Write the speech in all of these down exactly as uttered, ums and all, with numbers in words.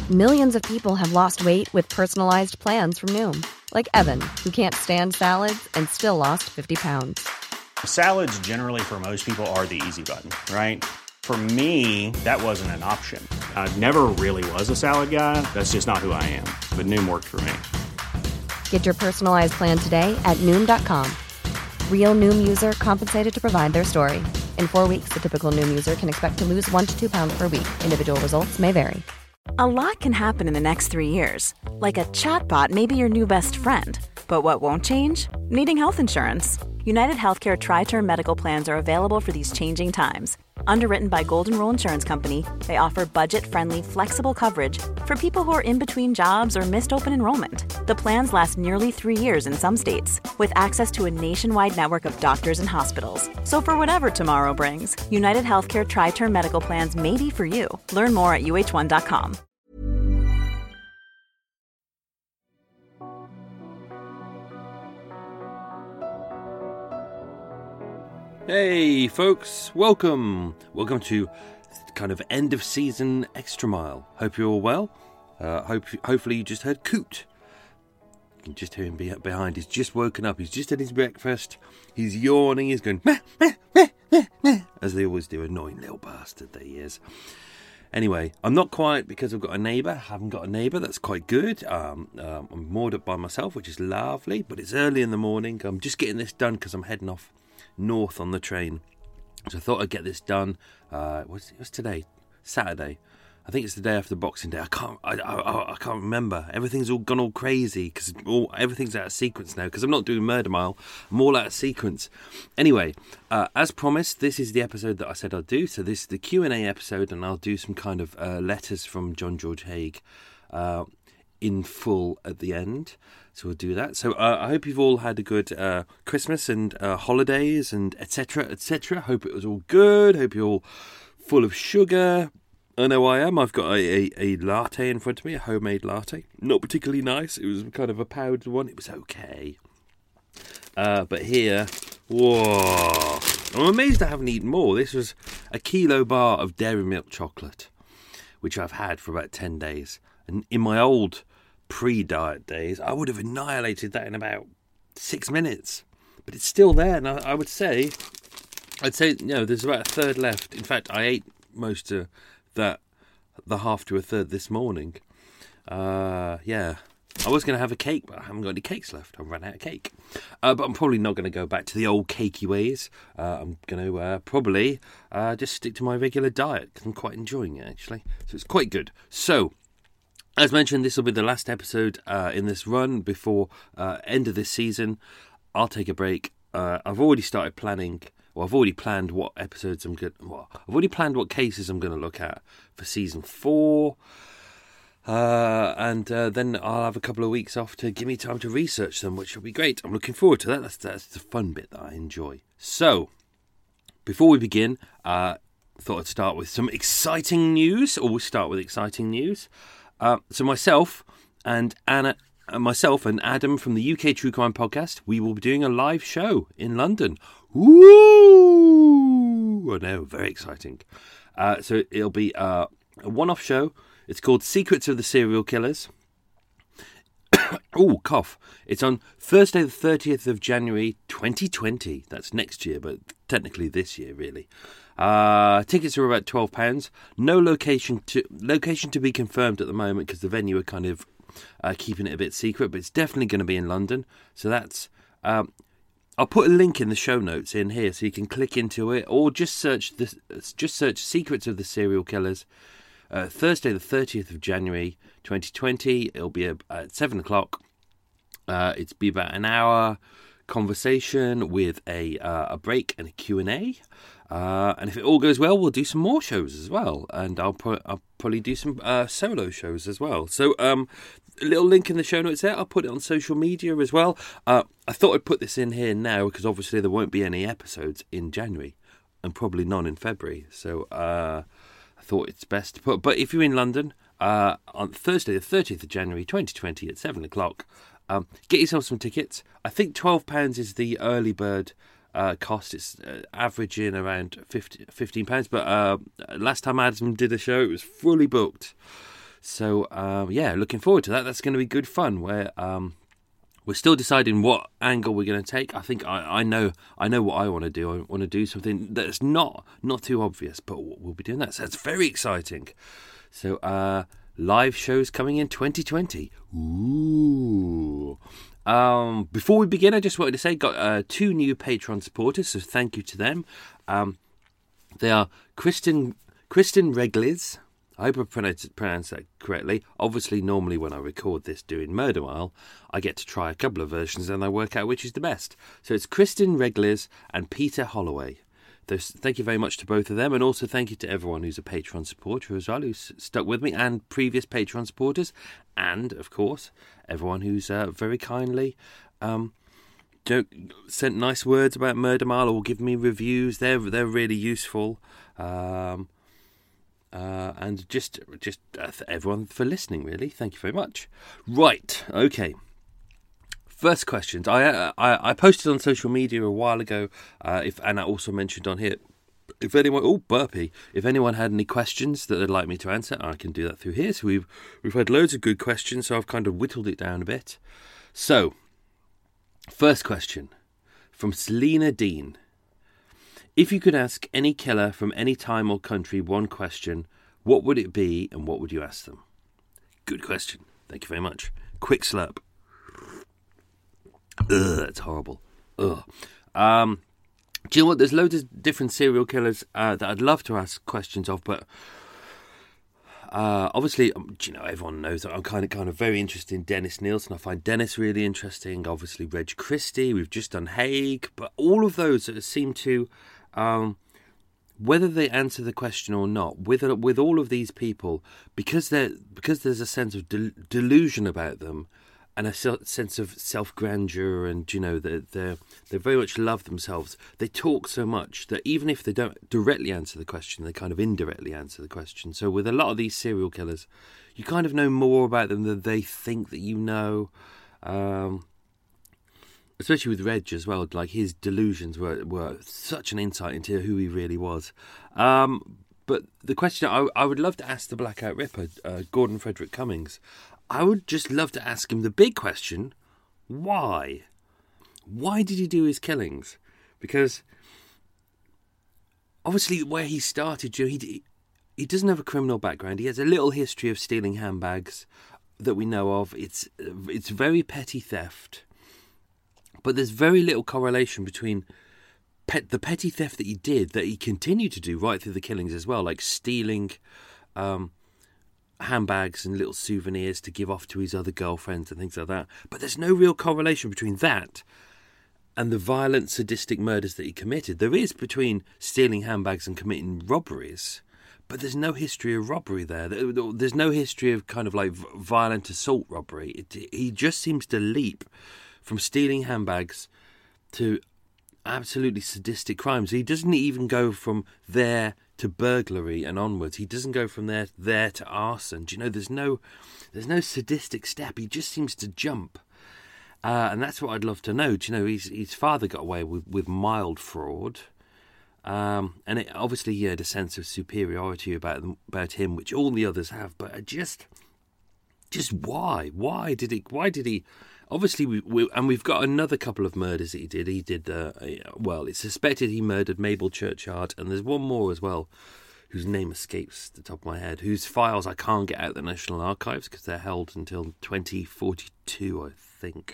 Millions of people have lost weight with personalized plans from Noom. Like Evan, who can't stand salads and still lost fifty pounds. Salads generally for most people are the easy button, right? For me, that wasn't an option. I never really was a salad guy. That's just not who I am. But Noom worked for me. Get your personalized plan today at Noom dot com. Real Noom user compensated to provide their story. In four weeks, the typical Noom user can expect to lose one to two pounds per week. Individual results may vary. A lot can happen in the next three years. Like a chatbot may be your new best friend. But what won't change? Needing health insurance. United Healthcare Tri-Term Medical Plans are available for these changing times. Underwritten by Golden Rule Insurance Company, they offer budget-friendly, flexible coverage for people who are in between jobs or missed open enrollment. The plans last nearly three years in some states, with access to a nationwide network of doctors and hospitals. So for whatever tomorrow brings, United Healthcare Tri-Term Medical Plans may be for you. Learn more at U H one dot com. Hey folks, welcome! Welcome to kind of end of season Extra Mile. Hope you're all well. Uh, hope hopefully you just heard Coot. You can just hear him be behind. He's just woken up. He's just had his breakfast. He's yawning. He's going meh, meh, meh, meh, meh, as they always do. Annoying little bastard that he is. Anyway, I'm not quite because I've got a neighbour. I haven't got a neighbour. That's quite good. Um, um, I'm moored up by myself, which is lovely. But it's early in the morning. I'm just getting this done because I'm heading off north on the train, so I thought I'd get this done. Uh, what's, what's today? Saturday. I think it's the day after Boxing Day. I can't. I, I, I can't remember. Everything's all gone all crazy because all everything's out of sequence now. Because I'm not doing Murder Mile. I'm all out of sequence. Anyway, uh, as promised, this is the episode that I said I'd do. So this is the Q and A episode, and I'll do some kind of uh, letters from John George Haigh uh, in full at the end. So we'll do that. So uh, I hope you've all had a good uh, Christmas and uh, holidays and et cetera, et cetera. Hope it was all good. Hope you're all full of sugar. I know I am. I've got a, a, a latte in front of me, a homemade latte. Not particularly nice. It was kind of a powdered one. It was okay. Uh, but here, whoa. I'm amazed I haven't eaten more. This was a kilo bar of dairy milk chocolate, which I've had for about ten days. And in my old pre-diet days, I would have annihilated that in about six minutes. But it's still there, and I, I would say, I'd say, you know, there's about a third left. In fact, I ate most of that, the half to a third this morning. Uh, yeah. I was going to have a cake, but I haven't got any cakes left. I've run out of cake. Uh, but I'm probably not going to go back to the old cakey ways. Uh, I'm going to uh, probably uh, just stick to my regular diet, because I'm quite enjoying it, actually. So it's quite good. So, as mentioned, this will be the last episode uh, in this run before uh, end of this season. I'll take a break. Uh, I've already started planning, well, I've already planned what episodes I'm going. Well, I've already planned what cases I'm going to look at for season four, uh, and uh, then I'll have a couple of weeks off to give me time to research them, which will be great. I'm looking forward to that. That's that's the fun bit that I enjoy. So, before we begin, uh, I thought I'd start with some exciting news. Always start with exciting news. Uh, so myself and Anna, uh, myself and Adam from the U K True Crime Podcast, we will be doing a live show in London. Woo! I know, very exciting. Uh, so it'll be uh, a one-off show. It's called Secrets of the Serial Killers. Oh, cough. It's on Thursday the thirtieth of January twenty twenty. That's next year, but technically this year, really. Uh, tickets are about twelve pounds. No location to location to be confirmed at the moment because the venue are kind of uh, keeping it a bit secret, but it's definitely going to be in London. So that's... Um, I'll put a link in the show notes in here so you can click into it, or just search this, just search Secrets of the Serial Killers. Uh, Thursday the thirtieth of January twenty twenty. It'll be at seven o'clock. Uh, it's be about an hour conversation with a uh, a break and a Q and A. Uh, and if it all goes well, we'll do some more shows as well. And I'll, put, I'll probably do some uh, solo shows as well. So um, a little link in the show notes there. I'll put it on social media as well. Uh, I thought I'd put this in here now because obviously there won't be any episodes in January and probably none in February. So uh, I thought it's best to put. But if you're in London uh, on Thursday the thirtieth of January twenty twenty at seven o'clock, um, get yourself some tickets. I think twelve pounds is the early bird Uh, cost. It's uh, averaging around fifteen pounds, but uh, last time Adam did a show, it was fully booked. So, um, yeah, looking forward to that. That's going to be good fun. Where um, we're still deciding what angle we're going to take. I think I, I know I know what I want to do. I want to do something that's not not too obvious, but we'll be doing that. So that's very exciting. So, uh, live shows coming in twenty twenty. Ooh. Um, before we begin, I just wanted to say, got uh, two new Patreon supporters, so thank you to them. Um, they are Kristen Kristen Reglis. I hope I pronounced pronounce that correctly. Obviously, normally when I record this doing Murder Mile, I get to try a couple of versions and I work out which is the best. So it's Kristen Reglis and Peter Holloway. Those, thank you very much to both of them, and also thank you to everyone who's a Patreon supporter as well, who's stuck with me, and previous Patreon supporters, and, of course, everyone who's uh, very kindly um, sent nice words about Murder Mile or give me reviews. They're they're really useful. Um, uh, and just, just uh, everyone for listening, really. Thank you very much. Right, okay. First questions. I, uh, I I posted on social media a while ago, uh, if and I also mentioned on here, if anyone, oh burpee, if anyone had any questions that they'd like me to answer, I can do that through here. So we've we've had loads of good questions, so I've kind of whittled it down a bit. So, first question from Selena Dean: if you could ask any killer from any time or country one question, what would it be, and what would you ask them? Good question. Thank you very much. Quick slurp. Ugh, that's horrible. Ugh. Um, do you know what? There's loads of different serial killers uh, that I'd love to ask questions of, but uh, obviously, um, you know, everyone knows that I'm kind of, kind of very interested in Dennis Nielsen. I find Dennis really interesting. Obviously, Reg Christie. We've just done Haig, but all of those seem to, um, whether they answer the question or not, with with all of these people, because they because there's a sense of del- delusion about them. And a sense of self-grandeur, and, you know, they they they very much love themselves. They talk so much that even if they don't directly answer the question, they kind of indirectly answer the question. So with a lot of these serial killers, you kind of know more about them than they think that you know. Um, especially with Reg as well, like his delusions were, were such an insight into who he really was. Um, but the question I, I would love to ask the Blackout Ripper, uh, Gordon Frederick Cummings, I would just love to ask him the big question, why? Why did he do his killings? Because obviously where he started, you know, he, he doesn't have a criminal background. He has a little history of stealing handbags that we know of. It's it's very petty theft. But there's very little correlation between pet, the petty theft that he did, that he continued to do right through the killings as well, like stealing Um, handbags and little souvenirs to give off to his other girlfriends and things like that. But there's no real correlation between that and the violent, sadistic murders that he committed. There is between stealing handbags and committing robberies, but there's no history of robbery there. There's no history of kind of like violent assault robbery. It, he just seems to leap from stealing handbags to absolutely sadistic crimes. He doesn't even go from there to burglary and onwards. He doesn't go from there there to arson. Do you know, there's no there's no sadistic step. He just seems to jump. Uh, and that's what I'd love to know. Do you know, his, his father got away with, with mild fraud. Um, and it, obviously he had a sense of superiority about them, about him, which all the others have. But I just, just why? Why did it? Why did he? Obviously, we, we and we've got another couple of murders that he did. He did, uh, well, it's suspected he murdered Mabel Churchyard, and there's one more as well, whose name escapes the top of my head, whose files I can't get out of the National Archives because they're held until twenty forty-two, I think.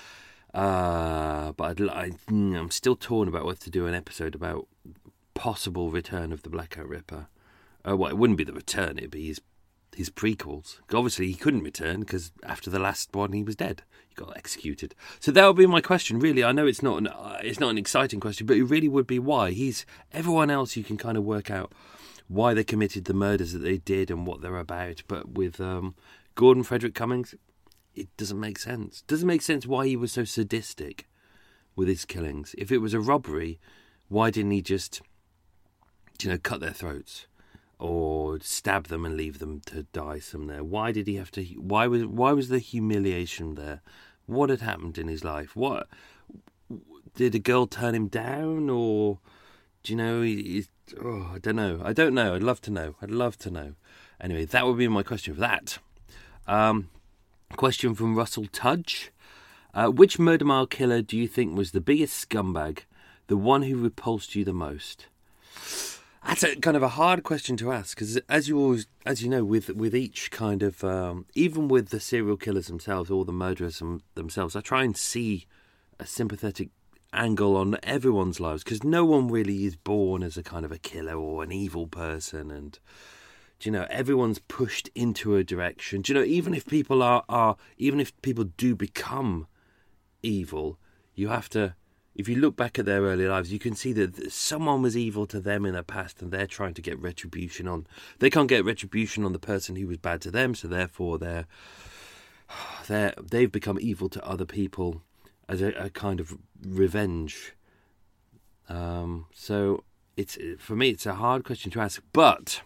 Uh, but I'd, I, I'm still torn about whether to do an episode about possible return of the Blackout Ripper. Uh, well, it wouldn't be the return; it'd be his his prequels. Obviously, he couldn't return because after the last one, he was dead. He got executed. So that would be my question. Really, I know it's not an uh, it's not an exciting question, but it really would be why. He's everyone else. You can kind of work out why they committed the murders that they did and what they're about. But with um, Gordon Frederick Cummings, it doesn't make sense. It doesn't make sense why he was so sadistic with his killings. If it was a robbery, why didn't he just, you know, cut their throats? Or stab them and leave them to die somewhere? Why did he have to? Why was why was the humiliation there? What had happened in his life? What did a girl turn him down, or do you know? He, he, oh, I don't know. I don't know. I'd love to know. I'd love to know. anyway, that would be my question for that. Um, question from Russell Tudge. Uh, which Murder Mile killer do you think was the biggest scumbag? The one who repulsed you the most? That's a kind of a hard question to ask, because as you always, as you know, with with each kind of, um, even with the serial killers themselves or the murderers themselves, I try and see a sympathetic angle on everyone's lives, because no one really is born as a kind of a killer or an evil person, and do you know, everyone's pushed into a direction. Do you know, even if people are are even if people do become evil, you have to. If you look back at their early lives, you can see that someone was evil to them in the past and they're trying to get retribution on. They can't get retribution on the person who was bad to them, so therefore they're, they're, they've become evil to other people as a, a kind of revenge. Um, so it's for me, it's a hard question to ask. But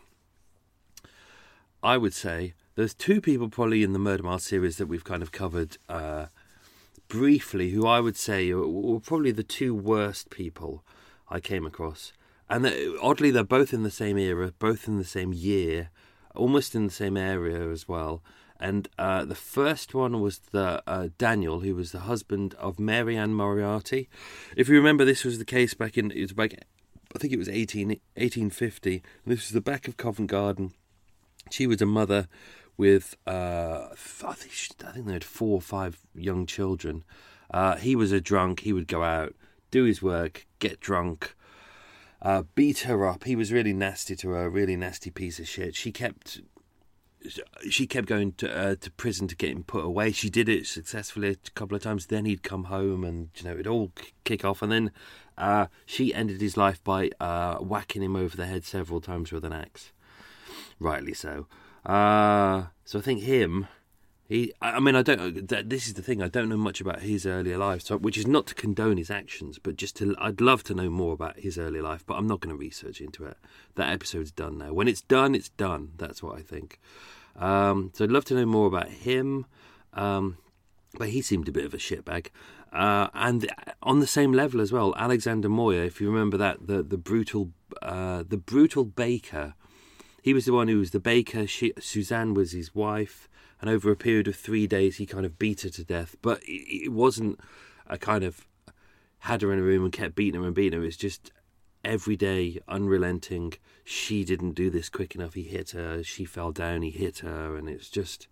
I would say there's two people probably in the Murder Mile series that we've kind of covered uh briefly, who I would say were probably the two worst people I came across. And oddly, they're both in the same era, both in the same year, almost in the same area as well. And uh, the first one was the uh, Daniel, who was the husband of Mary Ann Moriarty. If you remember, this was the case back in, it was back, I think it was eighteen, eighteen fifty. And this was the back of Covent Garden. She was a mother with, uh, I think, she, I think they had four or five young children. Uh, he was a drunk. He would go out, do his work, get drunk, uh, beat her up. He was really nasty to her, a really nasty piece of shit. She kept, she kept going to uh, to prison to get him put away. She did it successfully a couple of times. Then he'd come home, and you know it'd all kick off. And then uh, she ended his life by uh, whacking him over the head several times with an axe. Rightly so. Uh, so I think him, he, I mean, I don't, this is the thing, I don't know much about his earlier life, so, which is not to condone his actions, but just to, I'd love to know more about his early life, but I'm not going to research into it. That episode's done now. When it's done, it's done. That's what I think. Um, so I'd love to know more about him, um, but he seemed a bit of a shitbag. Uh, and on the same level as well, Alexander Moyer, if you remember that, the, the brutal, uh, the brutal baker. He was the one who was the baker. She, Suzanne was his wife. And over a period of three days, he kind of beat her to death. But it, it wasn't a kind of had her in a room and kept beating her and beating her. It was just every day, unrelenting. She didn't do this quick enough. He hit her. She fell down. He hit her. And it's just...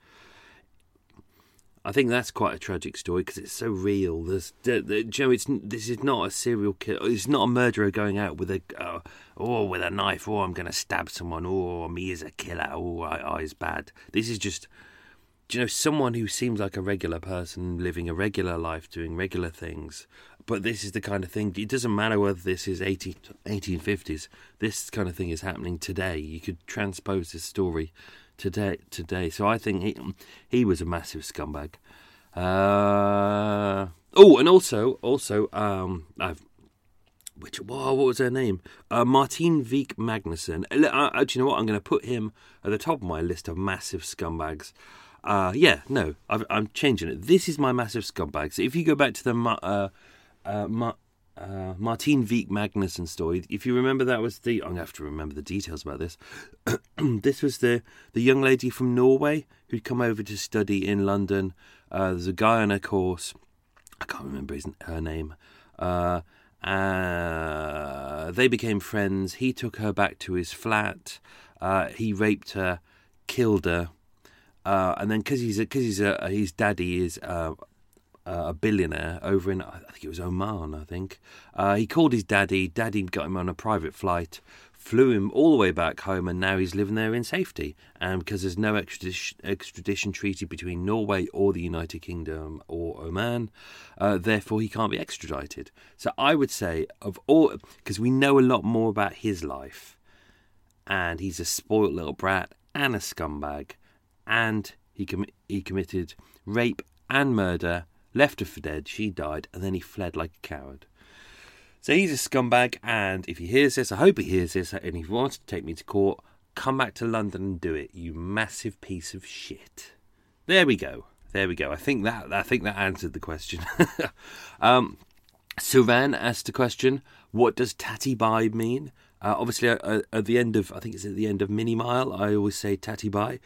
I think that's quite a tragic story because it's so real. There's, the, the, you know, it's this is not a serial killer. It's not a murderer going out with a uh, oh with a knife. Oh, I'm going to stab someone. Oh, me as a killer. Oh, I, I is bad. This is just, you know, someone who seems like a regular person living a regular life, doing regular things. But this is the kind of thing. It doesn't matter whether this is eighteen fifties. This kind of thing is happening today. You could transpose this story today today so I think he he was a massive scumbag. Uh, oh, and also also um I've which wow, what was her name? Uh, Martine Vik Magnussen. Uh, uh, do you know what? I'm going to put him at the top of my list of massive scumbags. Uh, yeah, no, I've, I'm changing it. This is my massive scumbag. So if you go back to the uh, uh, Ma- Uh, Martine Vik Magnussen story. If you remember, that was the... I'm going to have to remember the details about this. This was the, the young lady from Norway who'd come over to study in London. Uh, there's a guy on her course. I can't remember his, her name. Uh, uh, they became friends. He took her back to his flat. Uh, he raped her, killed her. Uh, and then because he's, a, cause he's a, his daddy is... Uh, Uh, a billionaire over in, I think it was Oman, I think. Uh, he called his daddy. Daddy got him on a private flight, flew him all the way back home, and now he's living there in safety. And because there's no extradition, extradition treaty between Norway or the United Kingdom or Oman, uh, therefore he can't be extradited. So I would say, of all, because we know a lot more about his life, and he's a spoilt little brat and a scumbag, and he com- he committed rape and murder. Left her for dead, she died, and then he fled like a coward. So he's a scumbag, and if he hears this, I hope he hears this, and if he wants to take me to court, come back to London and do it, you massive piece of shit. There we go. There we go. I think that I think that answered the question. um, Suran asked a question, what does Tatty Bibe mean? Uh, obviously, uh, at the end of, I think it's at the end of Mini Mile, I always say tatty bye.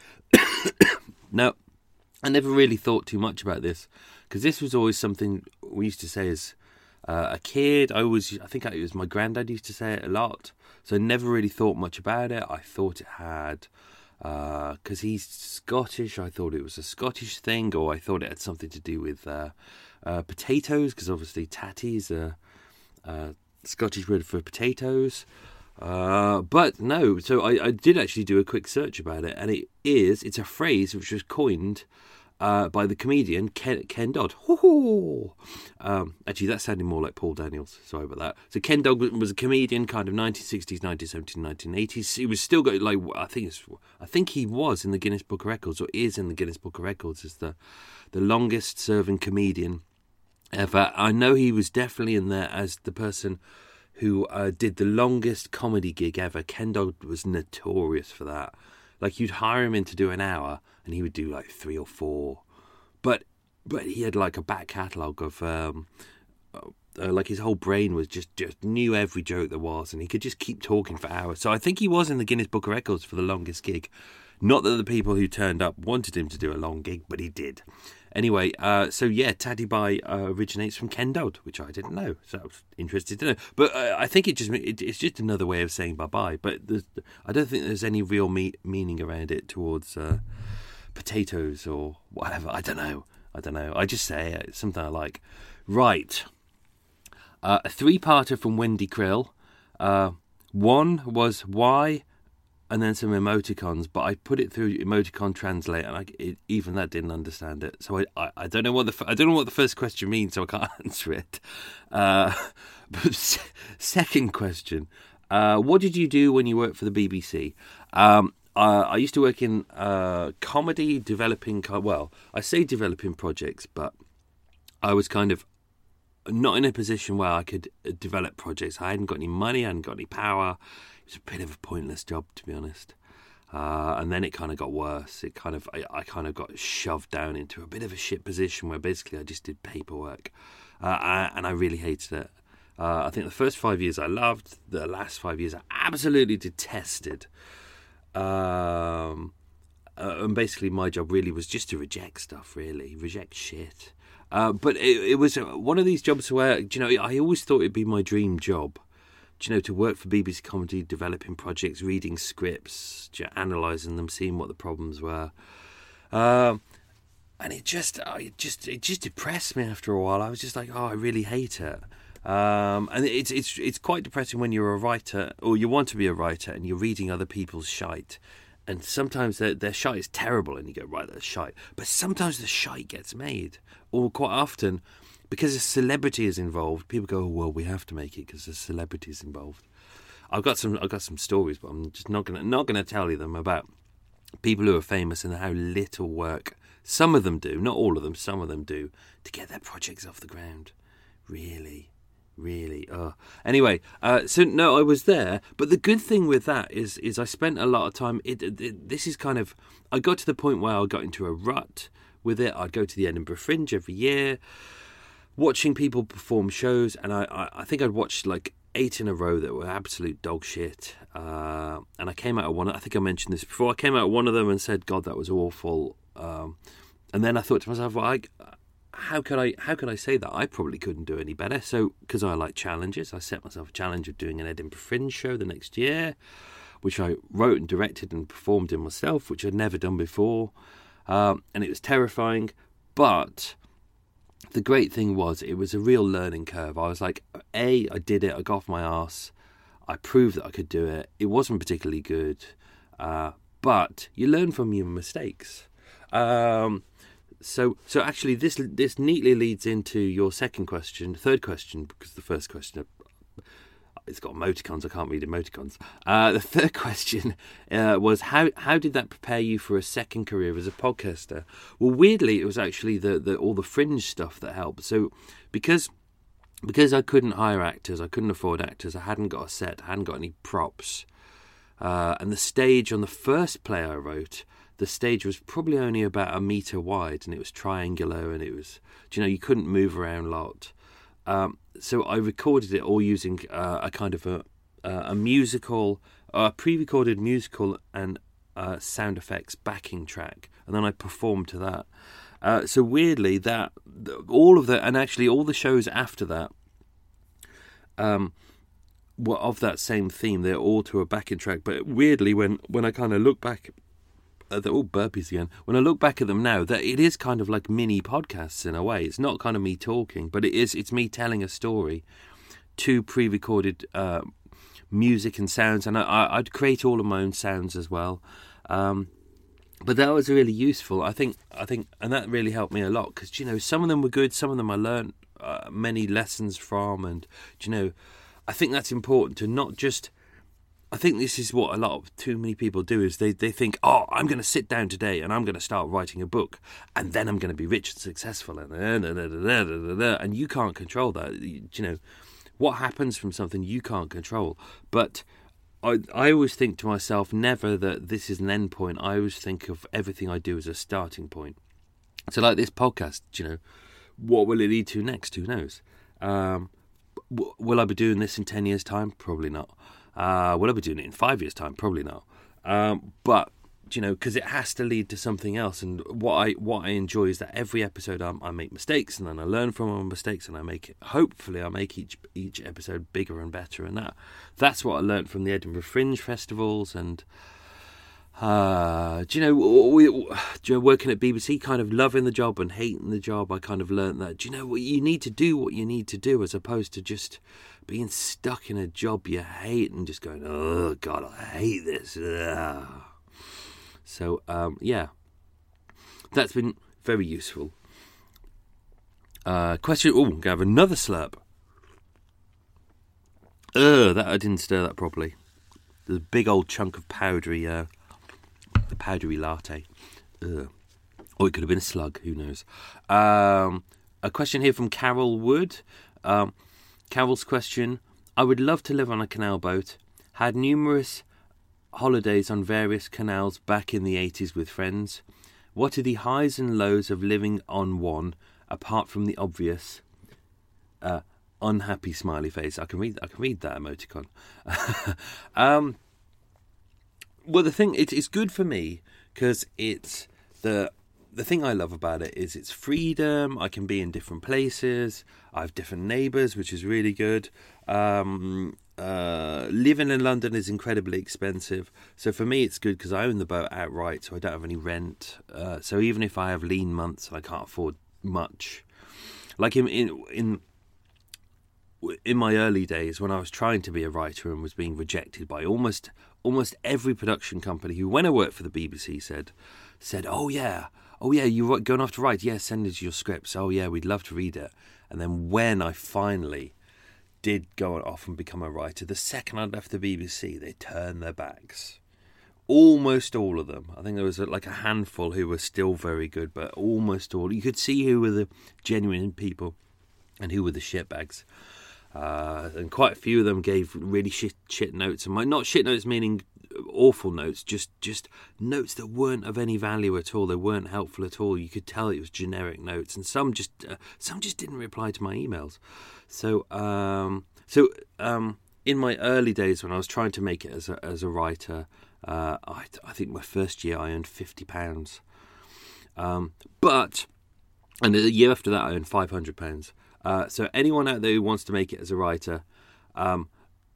Now, I never really thought too much about this, because this was always something we used to say as uh, a kid. I always, I think it was my granddad used to say it a lot, so I never really thought much about it. I thought it had, because uh, he's Scottish, I thought it was a Scottish thing, or I thought it had something to do with uh, uh, potatoes, because obviously tatty is a, a Scottish word for potatoes. Uh, but no, so I, I did actually do a quick search about it, and it is, it's a phrase which was coined uh, by the comedian Ken, Ken Dodd. Hoo-hoo! Um, actually, that sounded more like Paul Daniels, sorry about that. So Ken Dodd was a comedian, kind of nineteen sixties, nineteen seventies, nineteen eighties. He was still got, like, I think it's, I think he was in the Guinness Book of Records, or is in the Guinness Book of Records, as the, the longest serving comedian ever. I know he was definitely in there as the person who uh, did the longest comedy gig ever. Ken Dodd was notorious for that. Like, you'd hire him in to do an hour, and he would do like three or four. But but he had like a back catalogue of, um, uh, like his whole brain was just, just knew every joke there was, and he could just keep talking for hours. So I think he was in the Guinness Book of Records for the longest gig. Not that the people who turned up wanted him to do a long gig, but he did. Anyway, uh, so yeah, tatty bye uh, originates from Ken Dodd, which I didn't know, so I was interested to know. But uh, I think it just it, it's just another way of saying bye bye. But I don't think there's any real me- meaning around it towards uh, potatoes or whatever. I don't know. I don't know. I just say it. It's something I like. Right, uh, a three-parter from Wendy Krill. Uh, one was why. And then some emoticons, but I put it through Emoticon Translate, and I, it, even that didn't understand it. So I, I, I don't know what the I don't know what the first question means, so I can't answer it. Uh, but second question: uh, what did you do when you worked for the B B C? Um, uh, I used to work in uh, comedy, developing. Well, I say developing projects, but I was kind of not in a position where I could develop projects. I hadn't got any money, I hadn't got any power. It was a bit of a pointless job, to be honest. Uh, and then it kind of got worse. It kind of, I, I kind of got shoved down into a bit of a shit position where basically I just did paperwork, uh, I, and I really hated it. Uh, I think the first five years I loved. The last five years I absolutely detested. Um, uh, and basically my job really was just to reject stuff, really reject shit. Uh, but it, it was one of these jobs where, you know, I always thought it'd be my dream job. You know, to work for B B C Comedy, developing projects, reading scripts, analysing them, seeing what the problems were, um, and it just, it just, it just depressed me after a while. I was just like, oh, I really hate it, um, and it's it's it's quite depressing when you're a writer, or you want to be a writer, and you're reading other people's shite, and sometimes their their shite is terrible, and you go, right, that's shite, but sometimes the shite gets made, or quite often, because a celebrity is involved, people go, oh, well, we have to make it because a celebrity is involved. I've got some, I've got some stories, but I'm just not gonna, not gonna tell you them about people who are famous and how little work some of them do, not all of them, some of them do, to get their projects off the ground. Really, really. Oh, anyway, uh, so no, I was there, but the good thing with that is, is I spent a lot of time. It, it, it, this is kind of, I got to the point where I got into a rut with it. I'd go to the Edinburgh Fringe every year, watching people perform shows, and I, I, I think I'd watched like eight in a row that were absolute dog shit. Uh, and I came out of one, I think I mentioned this before, I came out of one of them and said, God, that was awful. Um, and then I thought to myself, well, I, how could I how could I say that? I probably couldn't do any better. So, because I like challenges, I set myself a challenge of doing an Edinburgh Fringe show the next year, which I wrote and directed and performed in myself, which I'd never done before. Um, and it was terrifying, but the great thing was it was a real learning curve. I was like, A, I did it, I got off my arse, I proved that I could do it. It wasn't particularly good, uh, but you learn from your mistakes. Um, so so actually this this neatly leads into your second question, third question, because the first question, it's got emoticons, I can't read emoticons. Uh, the third question uh, was, how how did that prepare you for a second career as a podcaster? Well, weirdly, it was actually the, the all the fringe stuff that helped. So because because I couldn't hire actors, I couldn't afford actors, I hadn't got a set, I hadn't got any props. Uh, and the stage on the first play I wrote, the stage was probably only about a metre wide, and it was triangular, and it was, you know, you couldn't move around a lot. Um, so I recorded it all using uh, a kind of a, uh, a musical, a pre-recorded musical and uh, sound effects backing track, and then I performed to that. Uh, so weirdly, that all of the and actually all the shows after that um, were of that same theme. They're all to a backing track. But weirdly, when when I kind of look back. Uh, they're all burpees again. When I look back at them now, that it is kind of like mini podcasts in a way. It's not kind of me talking, but it is. It's me telling a story to pre-recorded uh, music and sounds, and I, I'd create all of my own sounds as well. Um, but that was really useful. I think. I think, and that really helped me a lot because you know some of them were good, some of them I learned uh, many lessons from, and you know, I think that's important to not just. I think this is what a lot of too many people do is they, they think, oh, I'm going to sit down today and I'm going to start writing a book and then I'm going to be rich and successful and da, da, da, da, da, da, and you can't control that. You know, what happens from something you can't control. But I I always think to myself, never that this is an end point. I always think of everything I do as a starting point. So like this podcast, you know, what will it lead to next? Who knows? Um, w- will I be doing this in ten years' time? Probably not. Uh, will I be doing it in five years' time? Probably not. Um, but you know, because it has to lead to something else. And what I what I enjoy is that every episode I, I make mistakes, and then I learn from my mistakes, and I make it. Hopefully, I make each each episode bigger and better. And that that's what I learned from the Edinburgh Fringe festivals. And uh, do you know, we, do you know, working at B B C, kind of loving the job and hating the job. I kind of learned that. Do you know what you need to do? What you need to do, as opposed to just being stuck in a job you hate and just going, oh God, I hate this. Ugh. So, um, yeah, that's been very useful. Uh, question, oh, I'm going to have another slurp. Ugh, that I didn't stir that properly. There's a big old chunk of powdery, uh, powdery latte. Ugh. Or it could have been a slug, who knows. Um, a question here from Carol Wood. Um, Carol's question, I would love to live on a canal boat. Had numerous holidays on various canals back in the eighties with friends. What are the highs and lows of living on one, apart from the obvious uh, unhappy smiley face? I can read I can read that emoticon. um, well, the thing, it, it's good for me because it's the... The thing I love about it is its freedom. I can be in different places. I have different neighbours, which is really good. Um, uh, living in London is incredibly expensive. So for me, it's good because I own the boat outright, so I don't have any rent. Uh, so even if I have lean months and I can't afford much, like in in in in my early days when I was trying to be a writer and was being rejected by almost almost every production company who, when I worked for the B B C, said said, oh yeah. Oh, yeah, you're going off to write? Yeah, send us your scripts. Oh, yeah, we'd love to read it. And then when I finally did go off and become a writer, the second I left the B B C, they turned their backs. Almost all of them. I think there was like a handful who were still very good, but almost all. You could see who were the genuine people and who were the shitbags. Uh, and quite a few of them gave really shit, shit notes. And my, not shit notes meaning awful notes, just just notes that weren't of any value at all. They weren't helpful at all. You could tell it was generic notes, and some just uh, some just didn't reply to my emails. So um, so um, in my early days when I was trying to make it as a as a writer, uh, I, I think my first year I earned fifty pounds, um, but and the year after that I earned five hundred pounds. Uh, so anyone out there who wants to make it as a writer, um,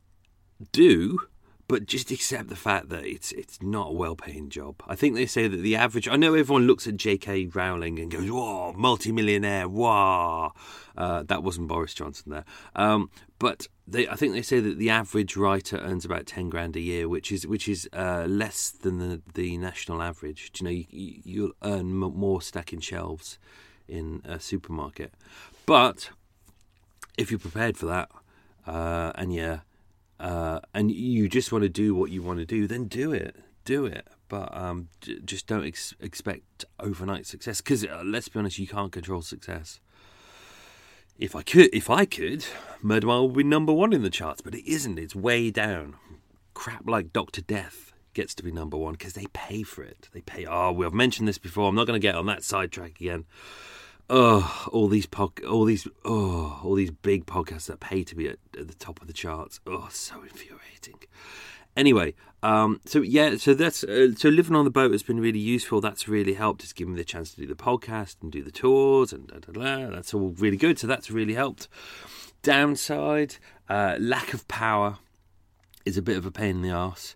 do. But just accept the fact that it's it's not a well-paying job. I think they say that the average... I know everyone looks at J K Rowling and goes, whoa, multi-millionaire, whoa. Uh, that wasn't Boris Johnson there. Um, but they, I think they say that the average writer earns about ten grand a year, which is which is uh, less than the, the national average. Do you know, you, you'll earn more stacking shelves in a supermarket. But if you're prepared for that, uh, and yeah... Uh, and you just want to do what you want to do, then do it. Do it. But um, j- just don't ex- expect overnight success. Because uh, let's be honest, you can't control success. If I could, if I could, Murder Mile would be number one in the charts. But it isn't. It's way down. Crap like Doctor Death gets to be number one because they pay for it. They pay. Oh, we have mentioned this before. I'm not going to get on that sidetrack again. oh, all these pod, all these oh, all these big podcasts that pay to be at, at the top of the charts. Oh, so infuriating. Anyway, um, so yeah, so that's uh, so living on the boat has been really useful. That's really helped. It's given me the chance to do the podcast and do the tours, and da, da, da. That's all really good. So that's really helped. Downside, uh, lack of power is a bit of a pain in the arse.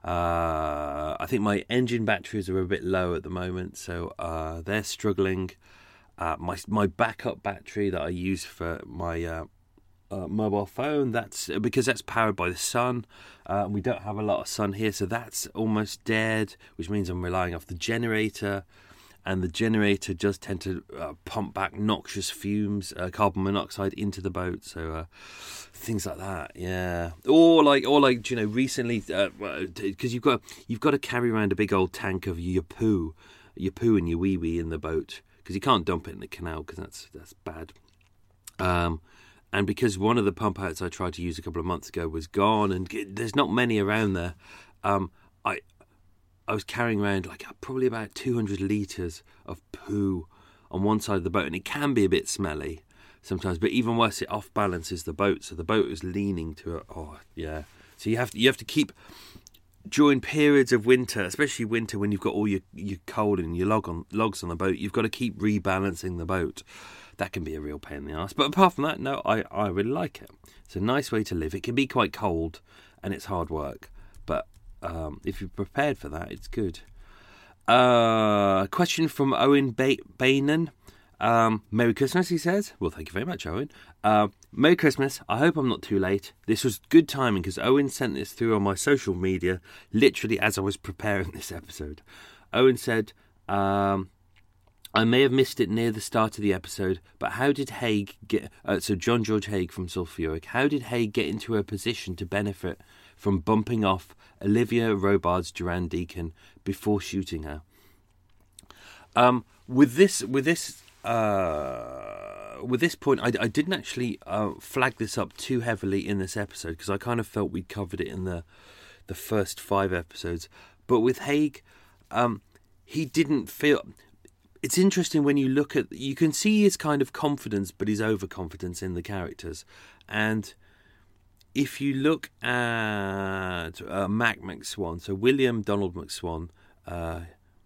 Uh, I think my engine batteries are a bit low at the moment, so uh, they're struggling. Uh, my my backup battery that I use for my uh, uh, mobile phone, that's because that's powered by the sun. Uh, and we don't have a lot of sun here, so that's almost dead, which means I'm relying off the generator. And the generator does tend to uh, pump back noxious fumes, uh, carbon monoxide into the boat. So uh, things like that, yeah. Or like, or like, you know, recently, because uh, you've got you've got to carry around a big old tank of your poo, your poo and your wee wee in the boat, because you can't dump it in the canal because that's that's bad. Um, and because one of the pump outs I tried to use a couple of months ago was gone, and there's not many around there. Um, I. I was carrying around like probably about two hundred litres of poo on one side of the boat, and it can be a bit smelly sometimes, but even worse, it off balances the boat, so the boat is leaning to it. Oh yeah, so you have to, you have to keep, during periods of winter, especially winter when you've got all your, your coal and your log on, logs on the boat, you've got to keep rebalancing the boat. That can be a real pain in the arse, but apart from that, no, I, I really like it. It's a nice way to live. It can be quite cold and it's hard work, but Um, if you're prepared for that, it's good. Uh, question from Owen ba- Bainan. Um, Merry Christmas, he says. Well, thank you very much, Owen. Uh, Merry Christmas. I hope I'm not too late. This was good timing because Owen sent this through on my social media literally as I was preparing this episode. Owen said, um, I may have missed it near the start of the episode, but how did Haig get... Uh, so John George Haig from Sulphuric. How did Haig get into a position to benefit from bumping off Olivia Robards Duran Deacon before shooting her? Um, with this, with this, uh, with this point, I, I didn't actually uh, flag this up too heavily in this episode because I kind of felt we'd covered it in the the first five episodes. But with Haig, um, he didn't feel. It's interesting when you look at, you can see his kind of confidence, but his overconfidence in the characters, and if you look at uh, Mac McSwan, so William Donald McSwan, uh,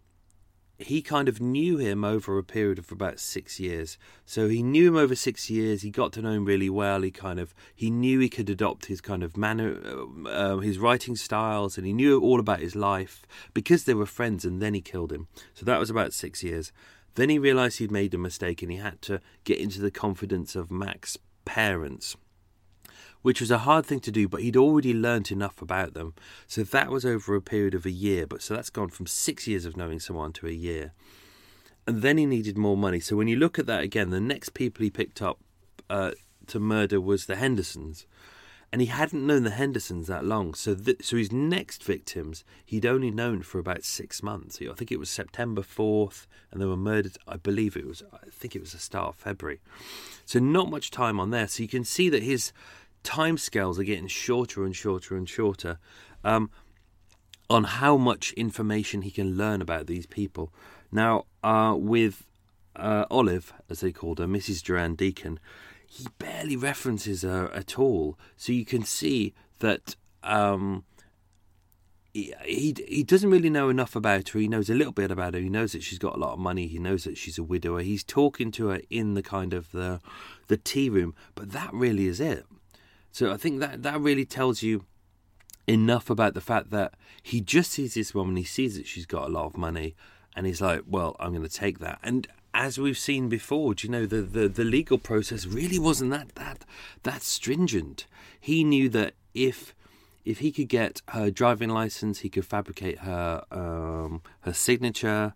he kind of knew him over a period of about six years. So he knew him over six years. He got to know him really well. He kind of he knew he could adopt his kind of manner, uh, uh, his writing styles, and he knew all about his life because they were friends. And then he killed him. So that was about six years. Then he realised he'd made a mistake, and he had to get into the confidence of Mac's parents, which was a hard thing to do, but he'd already learnt enough about them. So that was over a period of a year. But so that's gone from six years of knowing someone to a year. And then he needed more money. So when you look at that again, the next people he picked up uh, to murder was the Hendersons. And he hadn't known the Hendersons that long. So th- so his next victims, he'd only known for about six months. I think it was September fourth, and they were murdered, I believe it was, I think it was the start of February. So not much time on there. So you can see that his timescales are getting shorter and shorter and shorter um, on how much information he can learn about these people. Now, uh, with uh, Olive, as they called her, Missus Duran Deacon, he barely references her at all. So you can see that um, he, he he doesn't really know enough about her. He knows a little bit about her. He knows that she's got a lot of money. He knows that she's a widower. He's talking to her in the kind of the the tea room, but that really is it. So I think that, that really tells you enough about the fact that he just sees this woman, he sees that she's got a lot of money, and he's like, well, I'm going to take that. And as we've seen before, do you know, the, the, the legal process really wasn't that, that that stringent. He knew that if if he could get her driving license, he could fabricate her um, her signature.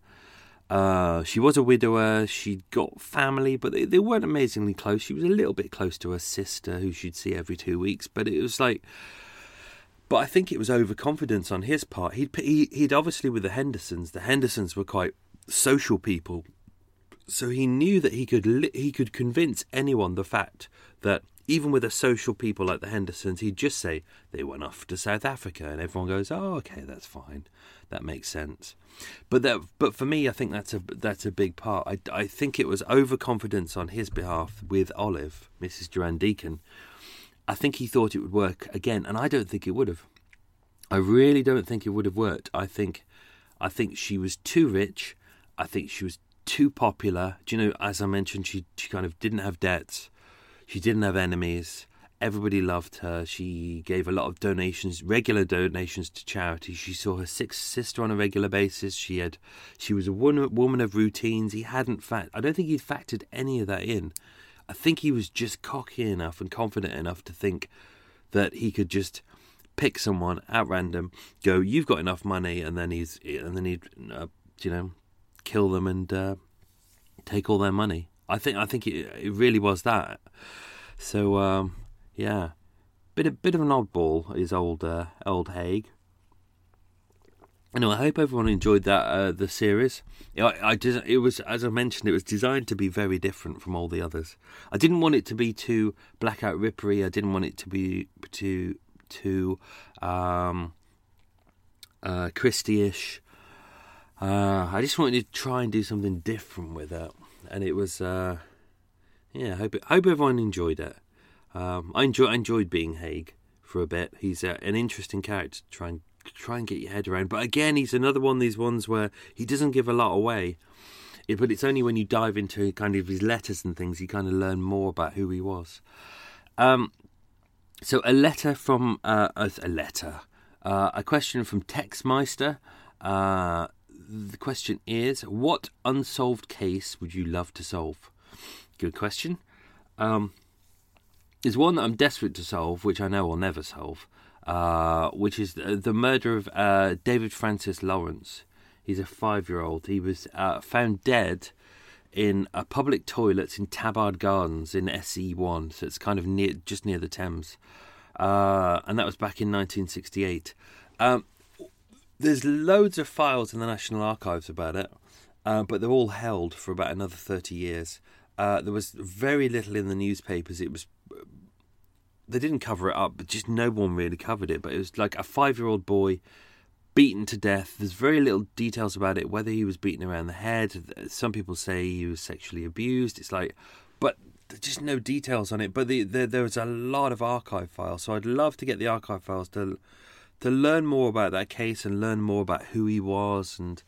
Uh, she was a widower, she'd got family, but they, they weren't amazingly close. She was a little bit close to her sister, who she'd see every two weeks, but it was like... But I think it was overconfidence on his part. He'd, he, he'd obviously, with the Hendersons, the Hendersons were quite social people, So he knew that he could li- he could convince anyone the fact that even with the social people like the Hendersons, he'd just say they went off to South Africa, and everyone goes, "Oh, okay, that's fine, that makes sense." But that, but for me, I think that's a that's a big part. I, I think it was overconfidence on his behalf with Olive, Missus Duran Deacon. I think he thought it would work again, and I don't think it would have. I really don't think it would have worked. I think, I think she was too rich. I think she was too popular. Do you know, as I mentioned, she she kind of didn't have debts. She didn't have enemies. Everybody loved her. She gave a lot of donations, regular donations to charity. She saw her sick sister on a regular basis. She had, she was a woman, woman of routines. He hadn't fact. I don't think he'd factored any of that in. I think he was just cocky enough and confident enough to think that he could just pick someone at random, go, "You've got enough money," and then he's, and then he'd, uh, you know, kill them and uh, take all their money. I think, I think it, it really was that. So. Um, Yeah, bit a bit of an oddball is old uh, old Haig. Anyway, I hope everyone enjoyed that uh, the series. I, I just, it was, as I mentioned, it was designed to be very different from all the others. I didn't want it to be too blackout rippery. I didn't want it to be too too um, uh, Christie-ish. Uh, I just wanted to try and do something different with it, and it was uh, yeah. I hope it, hope everyone enjoyed it. Um, I enjoy I enjoyed being Haig for a bit. He's uh, an interesting character to try and try and get your head around. But again, he's another one of these ones where he doesn't give a lot away. It, but it's only when you dive into kind of his letters and things you kind of learn more about who he was. Um, so a letter from uh, a, a letter, uh, a question from Texmeister. Uh, the question is, what unsolved case would you love to solve? Good question. Um, There's one that I'm desperate to solve, which I know I'll never solve, uh, which is the, the murder of uh, David Francis Lawrence. He's a five-year-old. He was uh, found dead in a public toilets in Tabard Gardens in S E one, so it's kind of near, just near the Thames, uh, and that was back in nineteen sixty-eight. Um, there's loads of files in the National Archives about it, uh, but they're all held for about another thirty years. Uh, there was very little in the newspapers. It was They didn't cover it up, but just no one really covered it. But it was like a five-year-old boy beaten to death. There's very little details about it, whether he was beaten around the head. Some people say he was sexually abused. It's like, but there's just no details on it. But the, the, there was a lot of archive files, so I'd love to get the archive files to to learn more about that case and learn more about who he was. And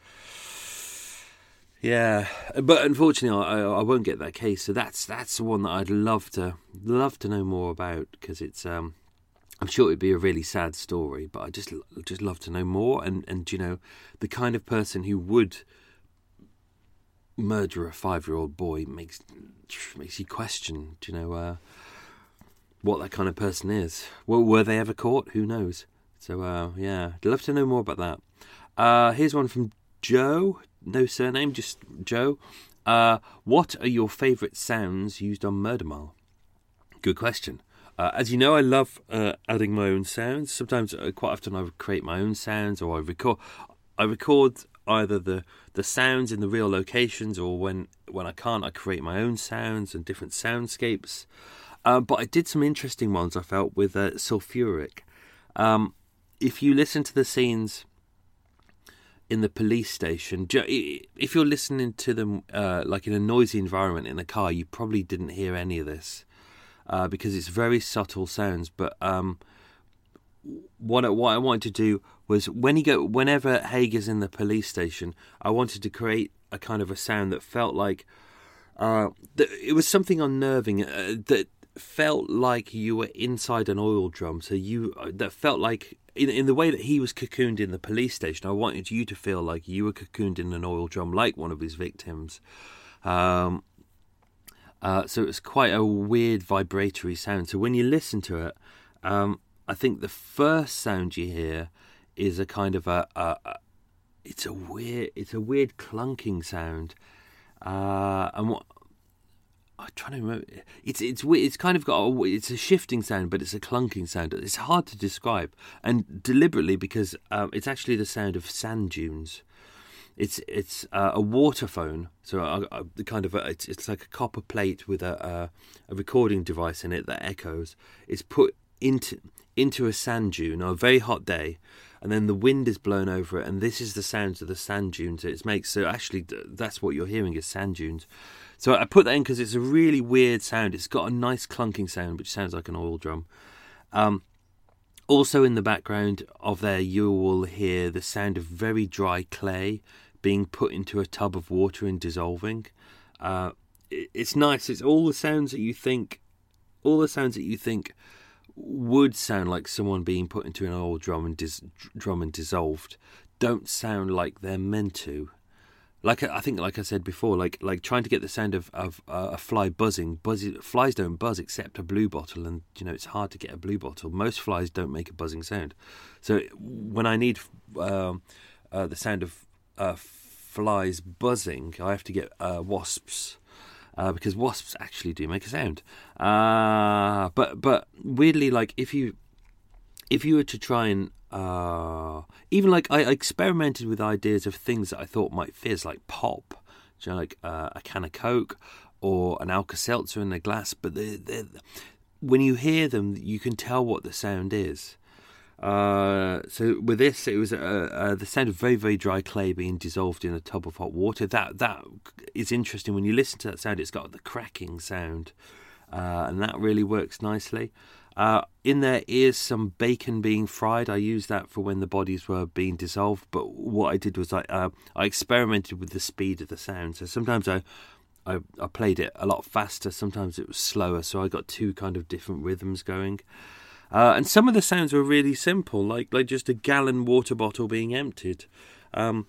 yeah, but unfortunately, I, I won't get that case. So that's that's the one that I'd love to love to know more about, because it's um, I'm sure it'd be a really sad story, but I just just love to know more. And and you know, the kind of person who would murder a five-year-old boy makes makes you question, you know, uh, what that kind of person is. Well, were they ever caught? Who knows? So uh, yeah, I'd love to know more about that. Uh, here's one from Joe. No surname, just Joe. Uh, what are your favourite sounds used on Murder Mile? Good question. Uh, as you know, I love uh, adding my own sounds. Sometimes, uh, quite often, I would create my own sounds, or I record. I record either the, the sounds in the real locations, or when when I can't, I create my own sounds and different soundscapes. Uh, but I did some interesting ones, I felt, with uh, sulfuric. Um, if you listen to the scenes in the police station, if you're listening to them uh, like in a noisy environment in a car, you probably didn't hear any of this uh, because it's very subtle sounds. But um, what I, what I wanted to do was when he go, whenever Haig is in the police station, I wanted to create a kind of a sound that felt like uh, that it was something unnerving uh, that felt like you were inside an oil drum. So you that felt like. In, in the way that he was cocooned in the police station, I wanted you to feel like you were cocooned in an oil drum, like one of his victims. Um, uh, so it was quite a weird vibratory sound. So when you listen to it, um, I think the first sound you hear is a kind of a, a, a it's a weird, it's a weird clunking sound. Uh, and what I'm trying to remember. It's it's it's kind of got a, it's a shifting sound, but it's a clunking sound. It's hard to describe, and deliberately because um, it's actually the sound of sand dunes. it's it's uh, a water phone, so a, a, the kind of a, it's it's like a copper plate with a, a a recording device in it that echoes. It's put into into a sand dune on a very hot day, and then the wind is blown over it, and this is the sounds of the sand dunes it makes. So actually, that's what you're hearing is sand dunes. So I put that in because it's a really weird sound. It's got a nice clunking sound, which sounds like an oil drum. Um, also in the background of there, you will hear the sound of very dry clay being put into a tub of water and dissolving. Uh, it, it's nice. It's all the sounds that you think, all the sounds that you think would sound like someone being put into an oil drum and dis, drum and dissolved, don't sound like they're meant to. Like I think, like I said before, like like trying to get the sound of, of uh, a fly buzzing. Buzz, flies don't buzz except a blue bottle, and you know it's hard to get a blue bottle. Most flies don't make a buzzing sound. So when I need um, uh, the sound of uh, flies buzzing, I have to get uh, wasps. Uh, because wasps actually do make a sound. Uh, but but weirdly, like if you if you were to try and uh, even like I experimented with ideas of things that I thought might fizz, like pop, you know, like uh, a can of Coke or an Alka-Seltzer in a glass. But they're, they're, when you hear them, you can tell what the sound is. Uh, so with this, it was uh, uh, the sound of very, very dry clay being dissolved in a tub of hot water. That that is interesting. When you listen to that sound, it's got the cracking sound, uh, and that really works nicely. Uh, in there is some bacon being fried. I used that for when the bodies were being dissolved. But what I did was I uh, I experimented with the speed of the sound. So sometimes I, I I played it a lot faster. Sometimes it was slower. So I got two kind of different rhythms going. Uh, and some of the sounds were really simple, like like just a gallon water bottle being emptied. Um,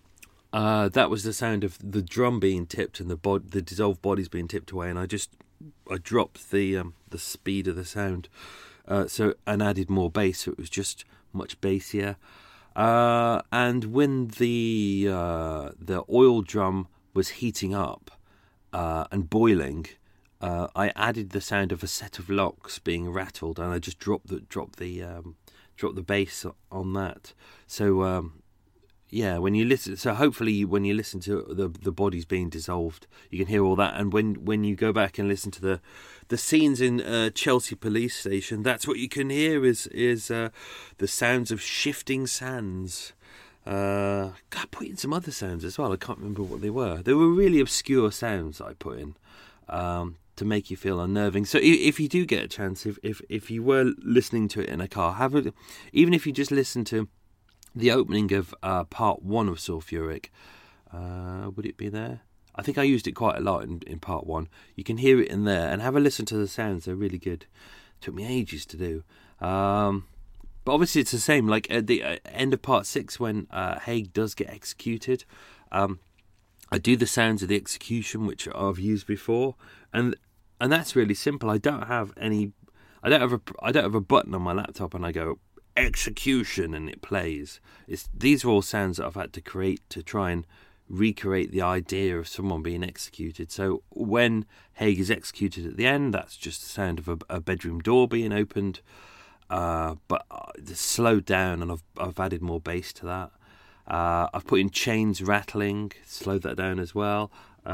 uh, that was the sound of the drum being tipped and the bod- the dissolved bodies being tipped away. And I just I dropped the um, the speed of the sound, uh, so and added more bass, so it was just much bassier. Uh, and when the uh, the oil drum was heating up uh, and boiling. Uh, I added the sound of a set of locks being rattled, and I just dropped the dropped the um, dropped the bass on that. So um, yeah, when you listen, so hopefully when you listen to the the bodies being dissolved, you can hear all that. And when, when you go back and listen to the the scenes in uh, Chelsea Police Station, that's what you can hear is is uh, the sounds of shifting sands. Uh, I put in some other sounds as well. I can't remember what they were. They were really obscure sounds that I put in. Um, to make you feel unnerving. So if you do get a chance, if if, if you were listening to it in a car, have a, even if you just listen to the opening of uh, part one of Sulphuric, uh, would it be there? I think I used it quite a lot in, in part one. You can hear it in there, and have a listen to the sounds. They're really good. It took me ages to do. Um, but obviously it's the same, like at the end of part six when uh, Haig does get executed, um, I do the sounds of the execution, which I've used before, and and that's really simple. I don't have any, I don't have a, I don't have a button on my laptop, and I go execution, and it plays. It's these are all sounds that I've had to create to try and recreate the idea of someone being executed. So when Haig is executed at the end, that's just the sound of a, a bedroom door being opened, uh, but it's slowed down, and I've I've added more bass to that. Uh, I've put in chains rattling, slowed that down as well.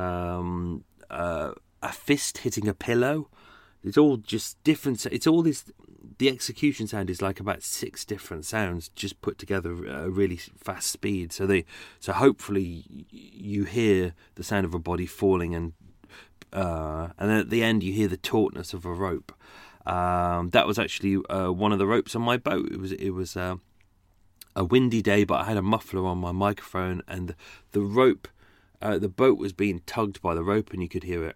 Um, uh, a fist hitting a pillow. It's all just different. It's all this. The execution sound is like about six different sounds just put together at a really fast speed. So they, so hopefully you hear the sound of a body falling, and uh, and then at the end you hear the tautness of a rope. Um, that was actually uh, one of the ropes on my boat. It was it was. Uh, a windy day, but I had a muffler on my microphone, and the rope, uh, the boat was being tugged by the rope, and you could hear it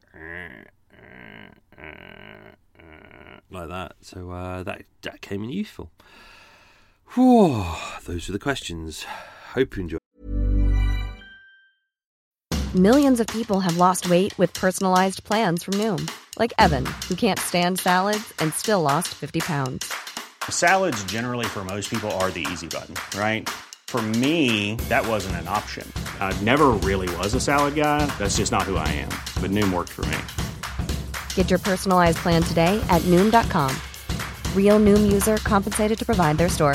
like that. So uh, that that came in useful. Whew, those are the questions. Hope you enjoy. Millions of people have lost weight with personalized plans from Noom, like Evan, who can't stand salads and still lost fifty pounds. Salads generally for most people are the easy button, right? For me, that wasn't an option. I never really was a salad guy. That's just not who I am. But Noom worked for me. Get your personalized plan today at Noom dot com. Real Noom user compensated to provide their story.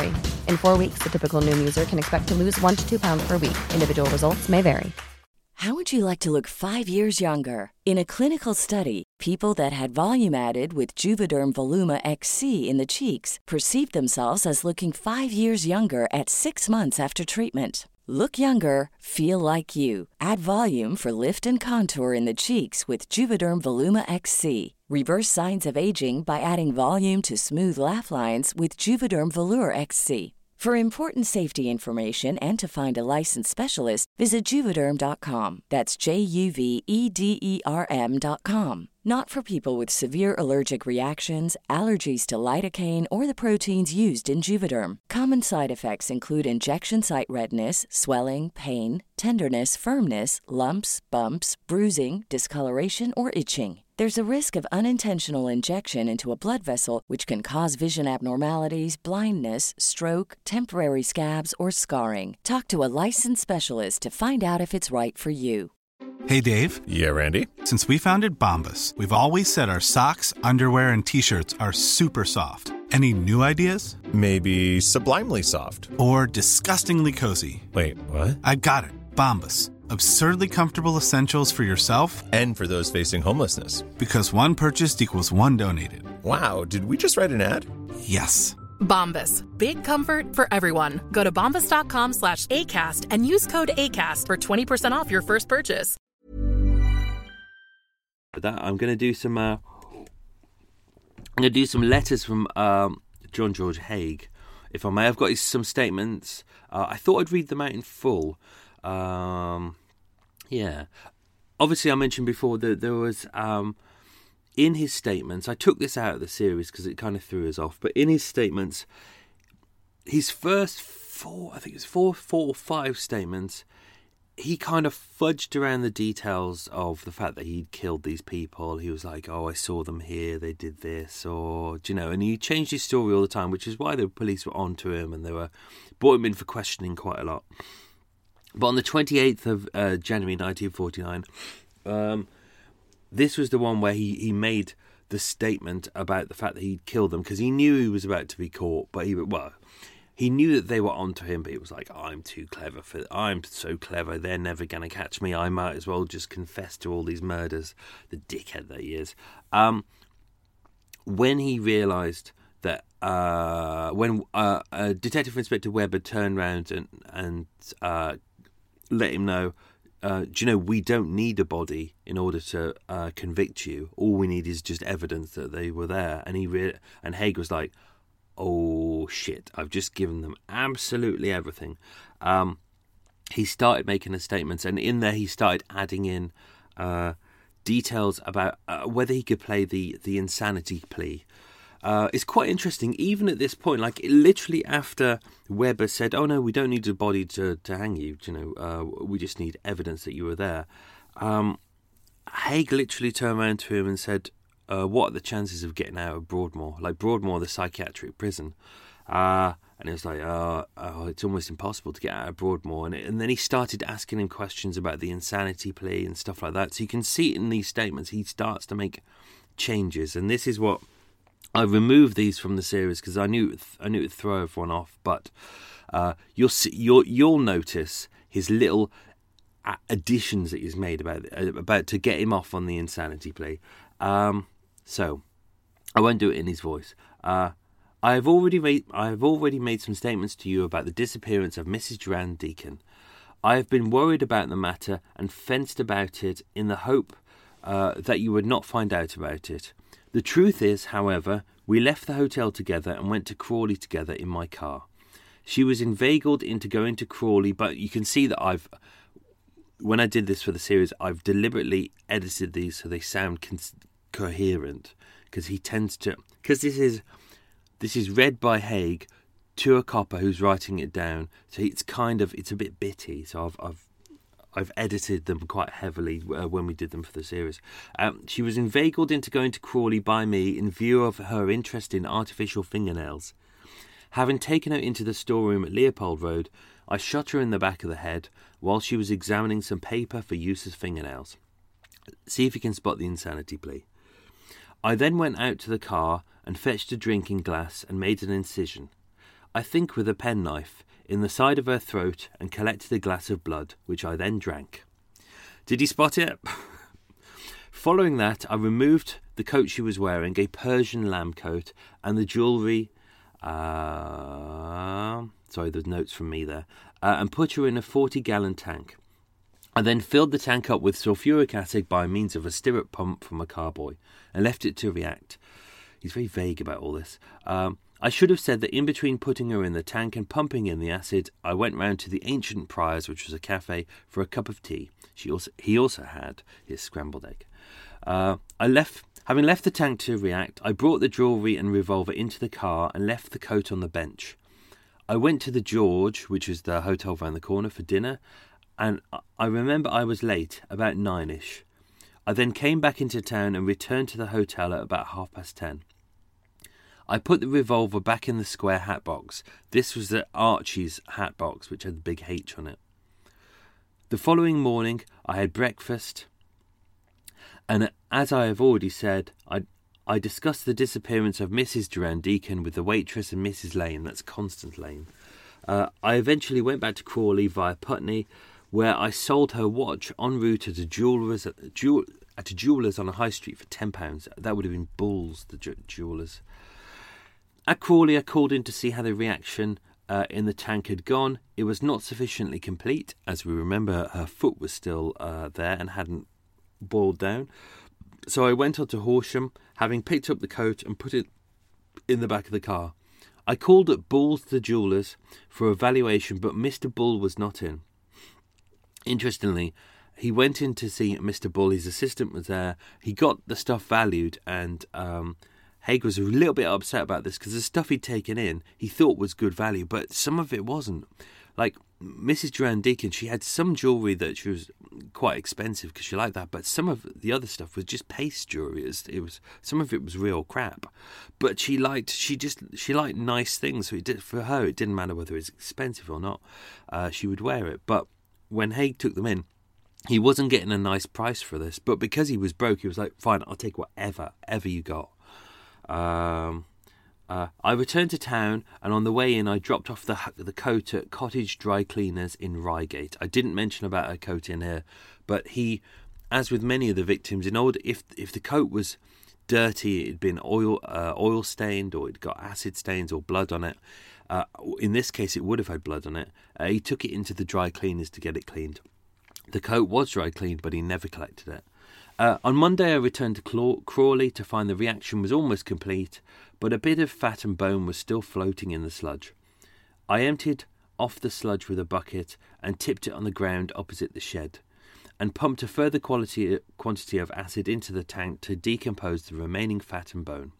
In four weeks, the typical Noom user can expect to lose one to two pounds per week. Individual results may vary. How would you like to look five years younger? In a clinical study, people that had volume added with Juvederm Voluma X C in the cheeks perceived themselves as looking five years younger at six months after treatment. Look younger, feel like you. Add volume for lift and contour in the cheeks with Juvederm Voluma X C. Reverse signs of aging by adding volume to smooth laugh lines with Juvederm Volure X C. For important safety information and to find a licensed specialist, visit Juvederm dot com. That's J U V E D E R M dot com. Not for people with severe allergic reactions, allergies to lidocaine, or the proteins used in Juvederm. Common side effects include injection site redness, swelling, pain, tenderness, firmness, lumps, bumps, bruising, discoloration, or itching. There's a risk of unintentional injection into a blood vessel, which can cause vision abnormalities, blindness, stroke, temporary scabs, or scarring. Talk to a licensed specialist to find out if it's right for you. Hey, Dave. Yeah, Randy. Since we founded Bombas, we've always said our socks, underwear, and T-shirts are super soft. Any new ideas? Maybe sublimely soft. Or disgustingly cozy. Wait, what? I got it. Bombas. Absurdly comfortable essentials for yourself and for those facing homelessness. Because one purchased equals one donated. Wow, did we just write an ad? Yes. Bombas. Big comfort for everyone. Go to bombas.com slash ACAST and use code ACAST for twenty percent off your first purchase. That I'm going to do some. Uh, I'm going to do some letters from um, John George Haigh, if I may. I've got some statements. Uh, I thought I'd read them out in full. Um, yeah. Obviously, I mentioned before that there was um, in his statements. I took this out of the series because it kind of threw us off. But in his statements, his first four, I think it's four, four or five statements, he kind of fudged around the details of the fact that he'd killed these people. He was like, oh, I saw them here, they did this, or, do you know, and he changed his story all the time, which is why the police were onto him and they were brought him in for questioning quite a lot. But on the twenty-eighth of uh, January nineteen forty-nine, um, this was the one where he, he made the statement about the fact that he'd killed them because he knew he was about to be caught, but he, well... He knew that they were onto him, but he was like, I'm too clever for I'm so clever, they're never going to catch me. I might as well just confess to all these murders. The dickhead that he is. Um, when he realised that, uh, when uh, uh, Detective Inspector Webber turned round and, and uh, let him know, uh, do you know, we don't need a body in order to uh, convict you. All we need is just evidence that they were there. And he re- and Haigh was like, oh shit, I've just given them absolutely everything. Um, he started making the statements, and in there he started adding in uh, details about uh, whether he could play the, the insanity plea. Uh, it's quite interesting, even at this point, like literally after Webber said, oh no, we don't need a body to, to hang you, you know, uh, we just need evidence that you were there. Um, Haigh literally turned around to him and said, Uh, what are the chances of getting out of Broadmoor? Like Broadmoor, the psychiatric prison. Uh, and it was like, uh, oh, it's almost impossible to get out of Broadmoor. And, it, and then he started asking him questions about the insanity plea and stuff like that. So you can see in these statements, he starts to make changes. And this is what I removed these from the series because I knew it, I knew it would throw everyone off. But uh, you'll see, you'll you'll notice his little additions that he's made about about to get him off on the insanity plea. Um, So, I won't do it in his voice. Uh, I have already made I have already made some statements to you about the disappearance of Missus Durand Deacon. I have been worried about the matter and fenced about it in the hope uh, that you would not find out about it. The truth is, however, we left the hotel together and went to Crawley together in my car. She was inveigled into going to Crawley, but you can see that I've, when I did this for the series, I've deliberately edited these so they sound cons- coherent, because he tends to, because this is this is read by Haigh to a copper who's writing it down, so it's kind of it's a bit bitty. So I've I've I've edited them quite heavily uh, when we did them for the series. Um, she was inveigled into going to Crawley by me in view of her interest in artificial fingernails. Having taken her into the storeroom at Leopold Road, I shot her in the back of the head while she was examining some paper for use as fingernails. See if you can spot the insanity plea. I then went out to the car and fetched a drinking glass and made an incision. I think with a penknife, in the side of her throat and collected a glass of blood, which I then drank. Did he spot it? Following that, I removed the coat she was wearing, a Persian lamb coat, and the jewellery. Uh, sorry, there's notes from me there. Uh, and put her in a forty-gallon tank. I then filled the tank up with sulfuric acid by means of a stirrup pump from a carboy and left it to react. He's very vague about all this. Um, I should have said that in between putting her in the tank and pumping in the acid, I went round to the Ancient Priors, which was a cafe, for a cup of tea. She also, he also had his scrambled egg. Uh, I left, having left the tank to react, I brought the jewellery and revolver into the car and left the coat on the bench. I went to the George, which is the hotel round the corner, for dinner, and I remember I was late, about nine-ish. I then came back into town and returned to the hotel at about half past ten. I put the revolver back in the square hat box. This was the Archie's hat box, which had the big H on it. The following morning, I had breakfast, and as I have already said, I, I discussed the disappearance of Missus Duran Deacon with the waitress and Missus Lane, that's Constance Lane. Uh, I eventually went back to Crawley via Putney, where I sold her watch en route at a jeweller's at, jewel, at a jeweller's on a high street for ten pounds. That would have been Bulls, the ju- jewellers. At Crawley, I called in to see how the reaction uh, in the tank had gone. It was not sufficiently complete. As we remember, her foot was still uh, there and hadn't boiled down. So I went on to Horsham, having picked up the coat and put it in the back of the car. I called at Bull's the jewellers for a valuation, but Mister Bull was not in. Interestingly, he went in to see Mister Bull. His assistant was there. He got the stuff valued, and um, Haig was a little bit upset about this because the stuff he'd taken in he thought was good value, but some of it wasn't. Like Missus Duran Deacon, she had some jewellery that she was quite expensive because she liked that, but some of the other stuff was just paste jewellery. It was, it was some of it was real crap, but she liked she just she liked nice things. So it did, for her, it didn't matter whether it was expensive or not. Uh, she would wear it, but when Haig took them in, he wasn't getting a nice price for this, but because he was broke, he was like, fine, I'll take whatever, ever you got. Um, uh, I returned to town, and on the way in, I dropped off the the coat at Cottage Dry Cleaners in Reigate. I didn't mention about her coat in here, but he, as with many of the victims, in order, if if the coat was dirty, it'd been oil uh, oil stained, or it got acid stains or blood on it. Uh, in this case, it would have had blood on it. Uh, he took it into the dry cleaners to get it cleaned. The coat was dry cleaned, but he never collected it. Uh, on Monday, I returned to Claw- Crawley to find the reaction was almost complete, but a bit of fat and bone was still floating in the sludge. I emptied off the sludge with a bucket and tipped it on the ground opposite the shed, and pumped a further quality, quantity of acid into the tank to decompose the remaining fat and bone.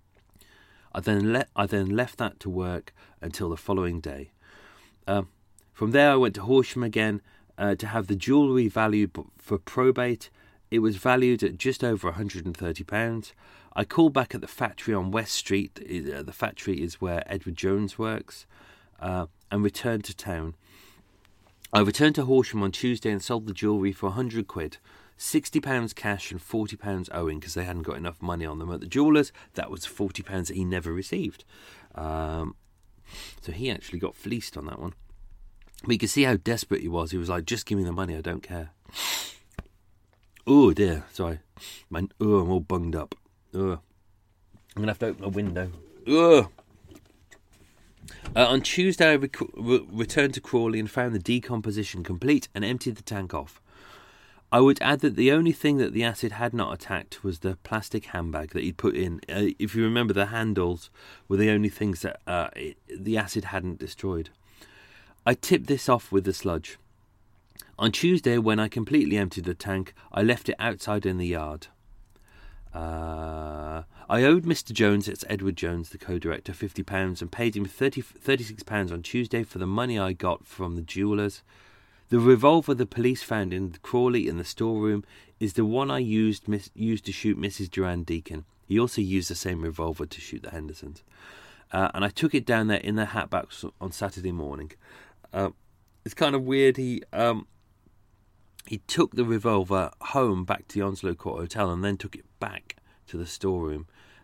I then, le- I then left that to work until the following day. Uh, from there, I went to Horsham again uh, to have the jewellery valued for probate. It was valued at just over one hundred thirty pounds. I called back at the factory on West Street. Uh, the factory is where Edward Jones works, uh, and returned to town. I returned to Horsham on Tuesday and sold the jewellery for one hundred quid. sixty pounds cash and forty pounds owing because they hadn't got enough money on them at the jewellers. That was forty pounds that he never received. Um, so he actually got fleeced on that one. But you can see how desperate he was. He was like, just give me the money, I don't care. Oh dear, sorry. My, oh, I'm all bunged up. Oh. I'm going to have to open a window. Oh. Uh, on Tuesday, I rec- re- returned to Crawley and found the decomposition complete and emptied the tank off. I would add that the only thing that the acid had not attacked was the plastic handbag that he'd put in. Uh, if you remember, the handles were the only things that uh, it, the acid hadn't destroyed. I tipped this off with the sludge. On Tuesday, when I completely emptied the tank, I left it outside in the yard. Uh, I owed Mister Jones, it's Edward Jones, the co-director, fifty pounds and paid him thirty, thirty-six pounds on Tuesday for the money I got from the jewellers. The revolver the police found in Crawley in the storeroom is the one I used mis- used to shoot Missus Duran Deacon. He also used the same revolver to shoot the Hendersons. Uh, and I took it down there in the hat box on Saturday morning. Uh, it's kind of weird. He um, he took the revolver home back to the Onslow Court Hotel and then took it back to the storeroom.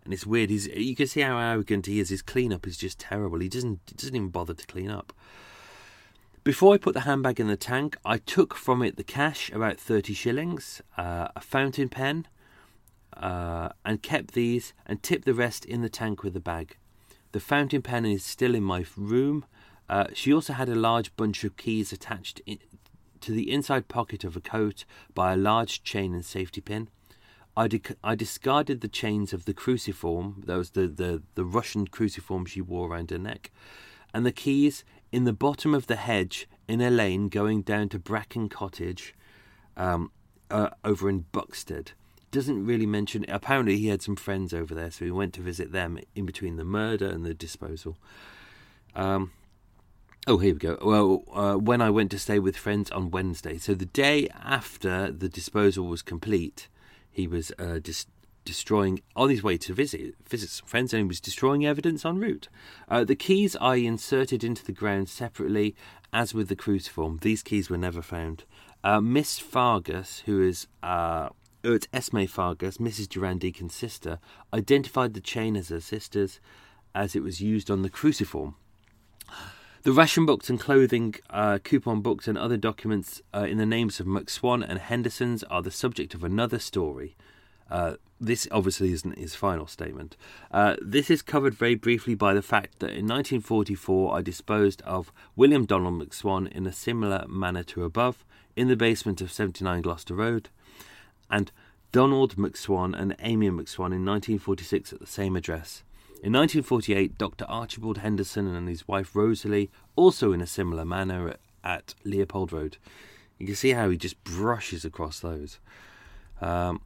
and it's weird. He's you can see how arrogant he is. His cleanup is just terrible. He doesn't he doesn't even bother to clean up. Before I put the handbag in the tank, I took from it the cash, about thirty shillings, uh, a fountain pen, uh, and kept these and tipped the rest in the tank with the bag. The fountain pen is still in my room. Uh, she also had a large bunch of keys attached in, to the inside pocket of a coat by a large chain and safety pin. I, di- I discarded the chains of the cruciform, that was the, the, the Russian cruciform she wore around her neck, and the keys in the bottom of the hedge in a lane going down to Bracken Cottage um, uh, over in Buxted. Doesn't really mention, apparently he had some friends over there, so he went to visit them in between the murder and the disposal. Um, oh, here we go. Well, uh, when I went to stay with friends on Wednesday, so the day after the disposal was complete, he was uh, dis- destroying, on his way to visit visit some friends, and he was destroying evidence en route. Uh, the keys I inserted into the ground separately, as with the cruciform. These keys were never found. Uh, Miss Fargus, who is... Uh, It's Esme Fargus, Missus Duran Deacon's sister, identified the chain as her sister's, as it was used on the cruciform. The ration books and clothing, uh, coupon books and other documents uh, in the names of McSwan and Henderson's are the subject of another story. Uh, this obviously isn't his final statement. Uh, this is covered very briefly by the fact that in nineteen forty-four I disposed of William Donald McSwan in a similar manner to above, in the basement of seventy-nine Gloucester Road, and Donald McSwan and Amy McSwan in nineteen forty-six at the same address. In nineteen forty-eight, Doctor Archibald Henderson and his wife Rosalie, also in a similar manner at, at Leopold Road. You can see how he just brushes across those. Um,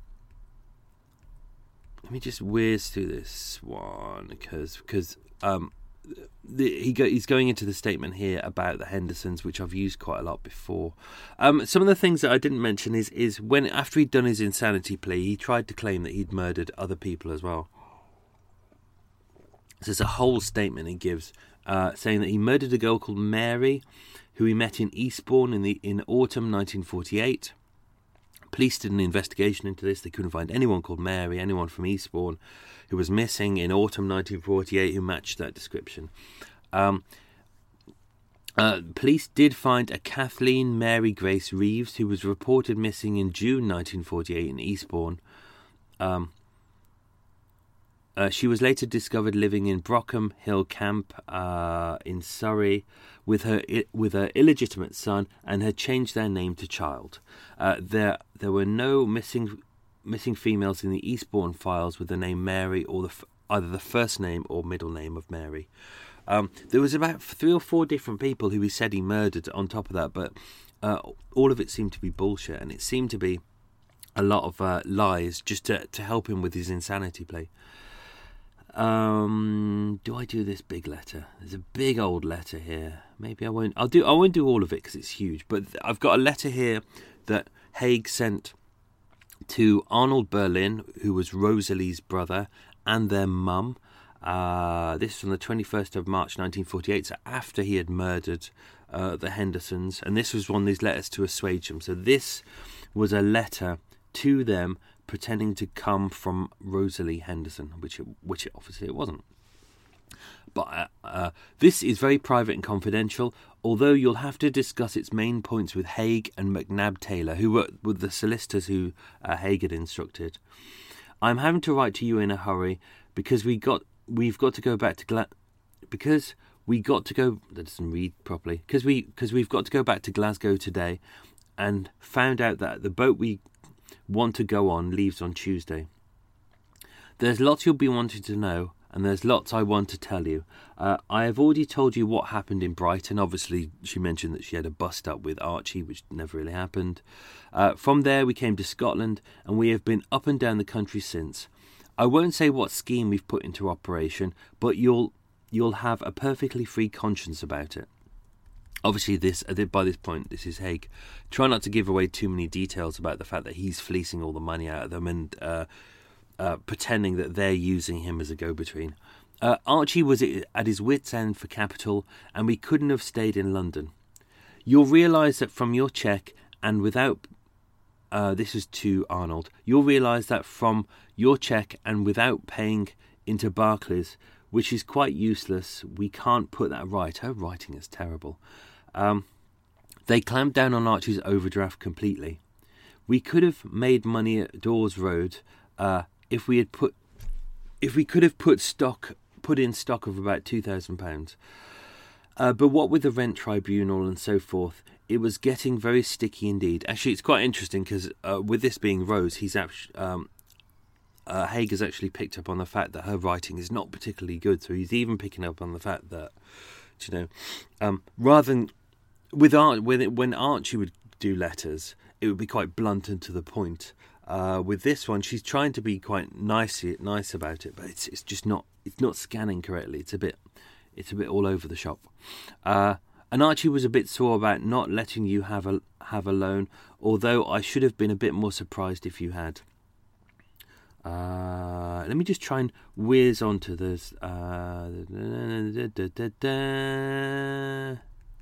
let me just whiz through this one, because because um, the, he go, he's going into the statement here about the Hendersons, which I've used quite a lot before. Um, some of the things that I didn't mention is is when, after he'd done his insanity plea, he tried to claim that he'd murdered other people as well. So there's a whole statement he gives, uh, saying that he murdered a girl called Mary, who he met in Eastbourne in the in autumn nineteen forty-eight. Police did an investigation into this. They couldn't find anyone called Mary, anyone from Eastbourne, who was missing in autumn nineteen forty-eight who matched that description. Um, uh, police did find a Kathleen Mary Grace Reeves, who was reported missing in June nineteen forty-eight in Eastbourne. Um, uh, she was later discovered living in Brockham Hill Camp uh, in Surrey with her with her illegitimate son, and had changed their name to Child. Uh, there there were no missing missing females in the Eastbourne files with the name Mary, or the either the first name or middle name of Mary. Um, there was about three or four different people who he said he murdered on top of that, but uh, all of it seemed to be bullshit, and it seemed to be a lot of uh, lies just to, to help him with his insanity plea. Um, do I do this big letter? There's a big old letter here. Maybe I won't. I'll do. I won't do all of it because it's huge. But I've got a letter here that Haig sent to Arnold Berlin, who was Rosalie's brother, and their mum. Uh, this is from the twenty-first of March nineteen forty-eight, so after he had murdered uh, the Hendersons. And this was one of these letters to assuage them. So this was a letter to them pretending to come from Rosalie Henderson, which it, which it obviously it wasn't. But uh, uh, this is very private and confidential, although you'll have to discuss its main points with Haig and McNab Taylor, who were, were the solicitors who uh, Haig had instructed. I'm having to write to you in a hurry because we got we've got to go back to Gla- because we got to go. That doesn't read properly. Because we because we've got to go back to Glasgow today, and found out that the boat we want to go on leaves on Tuesday. There's lots you'll be wanting to know, and there's lots I want to tell you. Uh, I have already told you what happened in Brighton. Obviously, she mentioned that she had a bust-up with Archie, which never really happened. Uh, from there, we came to Scotland, and we have been up and down the country since. I won't say what scheme we've put into operation, but you'll you'll have a perfectly free conscience about it. Obviously, this by this point, this is Haig. Try not to give away too many details about the fact that he's fleecing all the money out of them and uh, uh, pretending that they're using him as a go-between. Uh, Archie was at his wits' end for capital, and we couldn't have stayed in London. You'll realise that from your cheque, and without uh, this is to Arnold. You'll realise that from your cheque and without paying into Barclays, which is quite useless, we can't put that right. Her writing is terrible. Um, they clamped down on Archie's overdraft completely. We could have made money at Dawes Road uh, if we had put, if we could have put stock, put in stock of about two thousand pounds. Uh, but what with the rent tribunal and so forth, it was getting very sticky indeed. Actually, it's quite interesting because uh, with this being Rose, he's actually, um, uh, Haig has actually picked up on the fact that her writing is not particularly good. So he's even picking up on the fact that, you know, um, rather than with Art, when it, when Archie would do letters, it would be quite blunt and to the point. Uh, with this one, she's trying to be quite nice, nice about it, but it's it's just not it's not scanning correctly. It's a bit it's a bit all over the shop. Uh, and Archie was a bit sore about not letting you have a have a loan, although I should have been a bit more surprised if you had. Uh, let me just try and whiz onto this. Uh, da, da, da, da.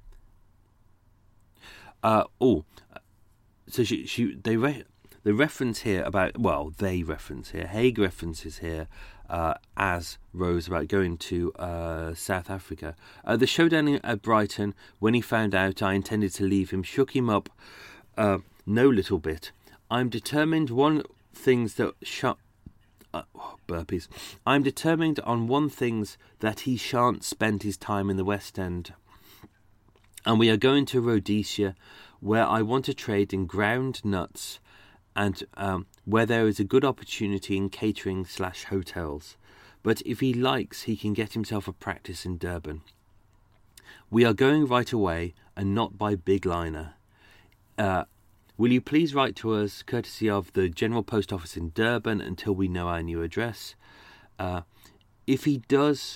Uh, oh, so she she they re- the reference here about well they reference here Haig references here uh, as Rose about going to uh, South Africa. Uh, the showdown at Brighton when he found out I intended to leave him shook him up uh, no little bit. I'm determined one things that shut uh, oh, burpees. I'm determined on one things that he shan't spend his time in the West End. And we are going to Rhodesia, where I want to trade in ground nuts and um, where there is a good opportunity in catering slash hotels. But if he likes, he can get himself a practice in Durban. We are going right away and not by big liner. Uh, will you please write to us, courtesy of the General Post Office in Durban, until we know our new address? Uh, if he does...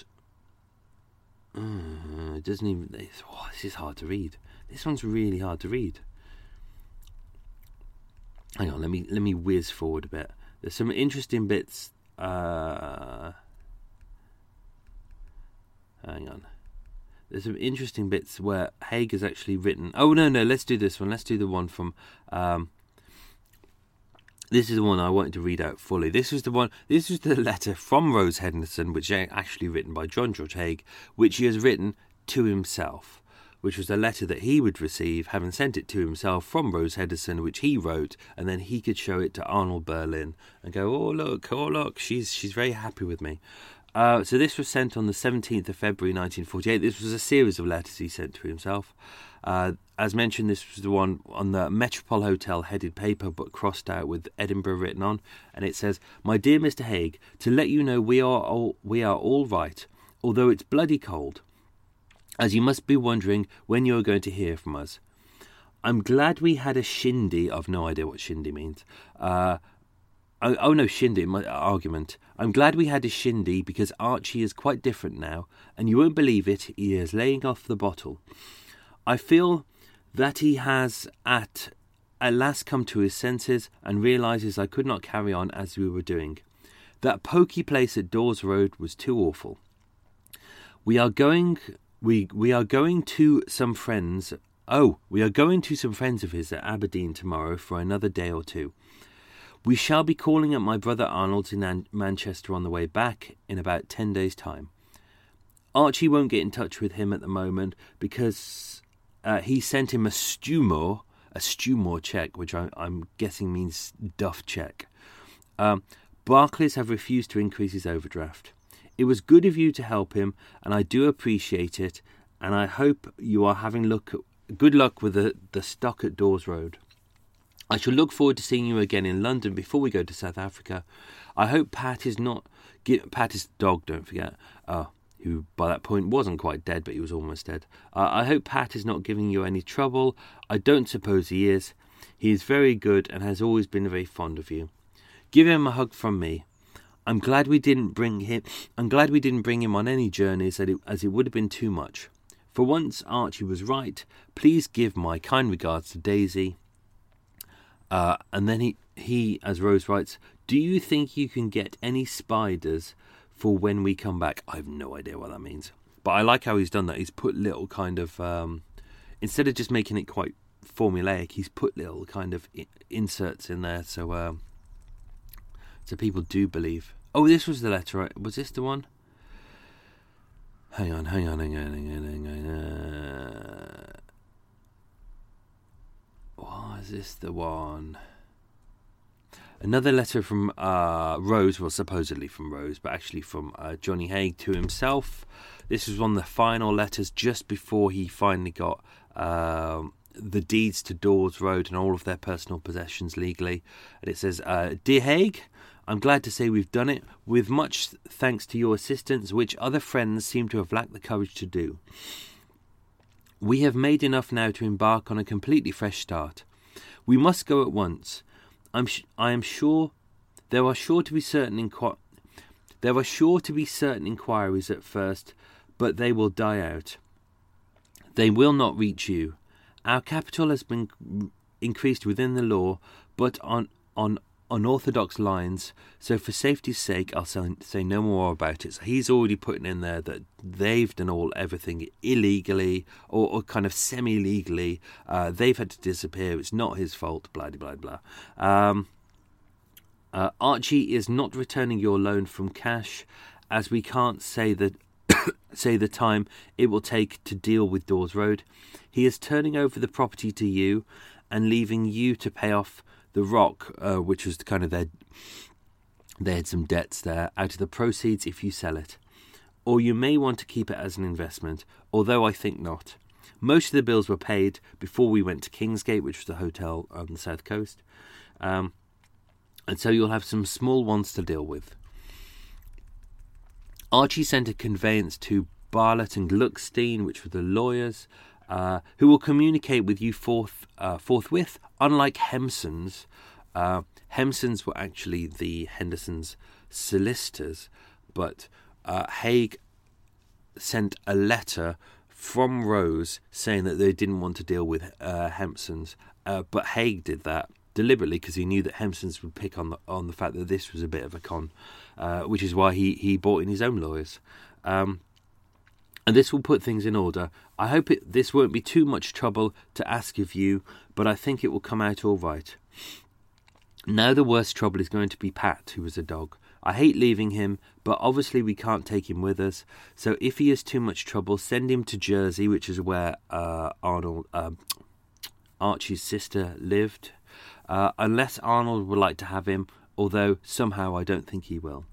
Uh, it doesn't even. Oh, this is hard to read. This one's really hard to read. Hang on, let me let me whiz forward a bit. There's some interesting bits. Uh, hang on. There's some interesting bits where Haig has actually written. Oh no, no, let's do this one. Let's do the one from. Um, This is the one I wanted to read out fully. This was the one. This was the letter from Rose Henderson, which is actually written by John George Haig, which he has written to himself, which was the letter that he would receive, having sent it to himself from Rose Henderson, which he wrote, and then he could show it to Arnold Berlin and go, "Oh look, oh look, she's she's very happy with me." Uh, so this was sent on the seventeenth of February nineteen forty-eight. This was a series of letters he sent to himself. Uh, as mentioned, this was the one on the Metropole Hotel headed paper, but crossed out with Edinburgh written on, and it says, "My dear Mister Haig, to let you know we are all, we are all right, although it's bloody cold, as you must be wondering when you are going to hear from us. I'm glad we had a shindy." I've no idea what shindy means. Uh, oh, oh no, shindy, my argument. "I'm glad we had a shindy because Archie is quite different now, and you won't believe it, he is laying off the bottle. I feel that he has at at last come to his senses and realises I could not carry on as we were doing. That pokey place at Dawes Road was too awful. We are going we we are going to some friends oh, we are going to some friends of his at Aberdeen tomorrow for another day or two. We shall be calling at my brother Arnold's in An- Manchester on the way back in about ten days' time. Archie won't get in touch with him at the moment because Uh, he sent him a Stewmore, a Stewmore cheque, which I, I'm guessing means Duff cheque. Um, Barclays have refused to increase his overdraft. It was good of you to help him, and I do appreciate it, and I hope you are having look, good luck with the, the stock at Dawes Road. I shall look forward to seeing you again in London before we go to South Africa. I hope Pat is not... Pat is the dog, don't forget. Uh, who by that point wasn't quite dead, but he was almost dead. Uh, I hope Pat is not giving you any trouble. I don't suppose he is. He is very good and has always been very fond of you. Give him a hug from me. I'm glad we didn't bring him. I'm glad we didn't bring him on any journeys, as it, as it would have been too much. For once, Archie was right. Please give my kind regards to Daisy. Uh, and then he, he, as Rose writes, do you think you can get any spiders for when we come back? I have no idea what that means. But I like how he's done that. He's put little kind of... Um, instead of just making it quite formulaic. He's put little kind of I- inserts in there, so um, so people do believe. Oh, this was the letter, right? Was this the one? Hang on, hang on, hang on, hang on, hang on. Uh, was this the one? Another letter from uh, Rose, well, supposedly from Rose, but actually from uh, Johnny Haigh to himself. This was one of the final letters just before he finally got um, the deeds to Dawes Road and all of their personal possessions legally. And it says, uh, Dear Haigh, I'm glad to say we've done it, with much thanks to your assistance, which other friends seem to have lacked the courage to do. We have made enough now to embark on a completely fresh start. We must go at once. I'm sh- I am sure there are sure to be certain inqu- there are sure to be certain inquiries at first, but they will die out. They will not reach you. Our capital has been increased within the law, but on on unorthodox lines. So for safety's sake, I'll say, say no more about it. So he's already putting in there that they've done all everything illegally or, or kind of semi-legally. Uh, they've had to disappear. It's not his fault. Blah blah blah. Um, uh, Archie is not returning your loan from cash, as we can't say that say the time it will take to deal with Dawes Road. He is turning over the property to you and leaving you to pay off the Rock, uh, which was kind of their, they had some debts there, out of the proceeds if you sell it. Or you may want to keep it as an investment, although I think not. Most of the bills were paid before we went to Kingsgate, which was the hotel on the south coast. Um, and so you'll have some small ones to deal with. Archie sent a conveyance to Barlett and Gluckstein, which were the lawyers, uh, who will communicate with you forth, uh, forthwith. Unlike Hempson's, uh, Hempson's were actually the Henderson's solicitors, but uh, Haigh sent a letter from Rose saying that they didn't want to deal with uh, Hempson's, uh, but Haigh did that deliberately because he knew that Hempson's would pick on the on the fact that this was a bit of a con, uh, which is why he, he brought in his own lawyers. Um, and this will put things in order. I hope it, this won't be too much trouble to ask of you, but I think it will come out all right. Now the worst trouble is going to be Pat, who was a dog. I hate leaving him, but obviously we can't take him with us. So if he is too much trouble, send him to Jersey, which is where uh, Arnold, uh, Archie's sister lived. Uh, unless Arnold would like to have him, although somehow I don't think he will.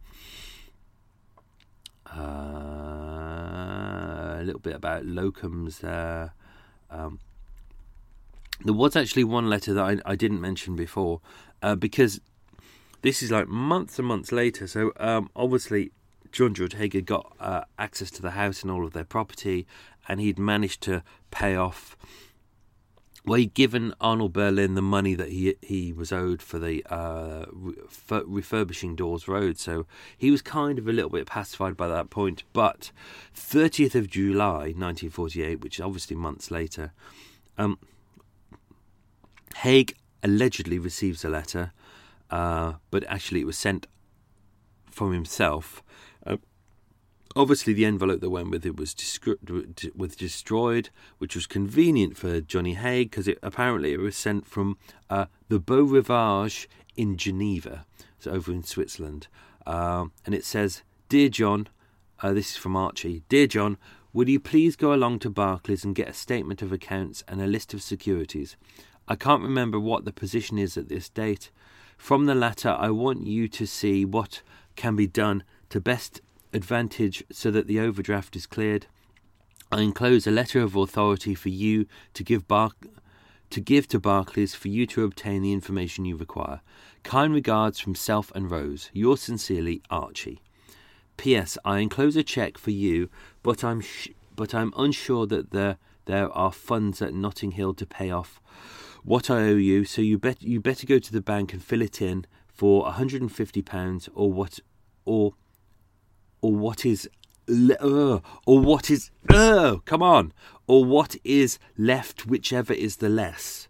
Uh, a little bit about locums there. Um, there was actually one letter that I, I didn't mention before, uh, because this is like months and months later. So um, obviously John George Haigh got uh, access to the house and all of their property, and he'd managed to pay off. Well, he'd given Arnold Berlin the money that he he was owed for the uh, re- refurbishing Dawes Road, so he was kind of a little bit pacified by that point. But thirtieth of July nineteen forty-eight, which is obviously months later, um, Haigh allegedly receives a letter, uh, but actually it was sent from himself. Uh, Obviously, the envelope that went with it was descri- was destroyed, which was convenient for Johnny Haigh because it apparently it was sent from uh, the Beau Rivage in Geneva, so over in Switzerland. Um, and it says, "Dear John," uh, this is from Archie. "Dear John, would you please go along to Barclays and get a statement of accounts and a list of securities? I can't remember what the position is at this date. From the latter, I want you to see what can be done to best advantage so that the overdraft is cleared. I enclose a letter of authority for you to give Bar- to give to Barclays for you to obtain the information you require. Kind regards from Self and Rose. Yours sincerely, Archie. P S. I enclose a cheque for you, but I'm sh- but I'm unsure that there there are funds at Notting Hill to pay off what I owe you. So you bet you better go to the bank and fill it in for a hundred and fifty pounds or what or. Or what is, le- uh, or what is, uh, come on, or what is left, whichever is the less.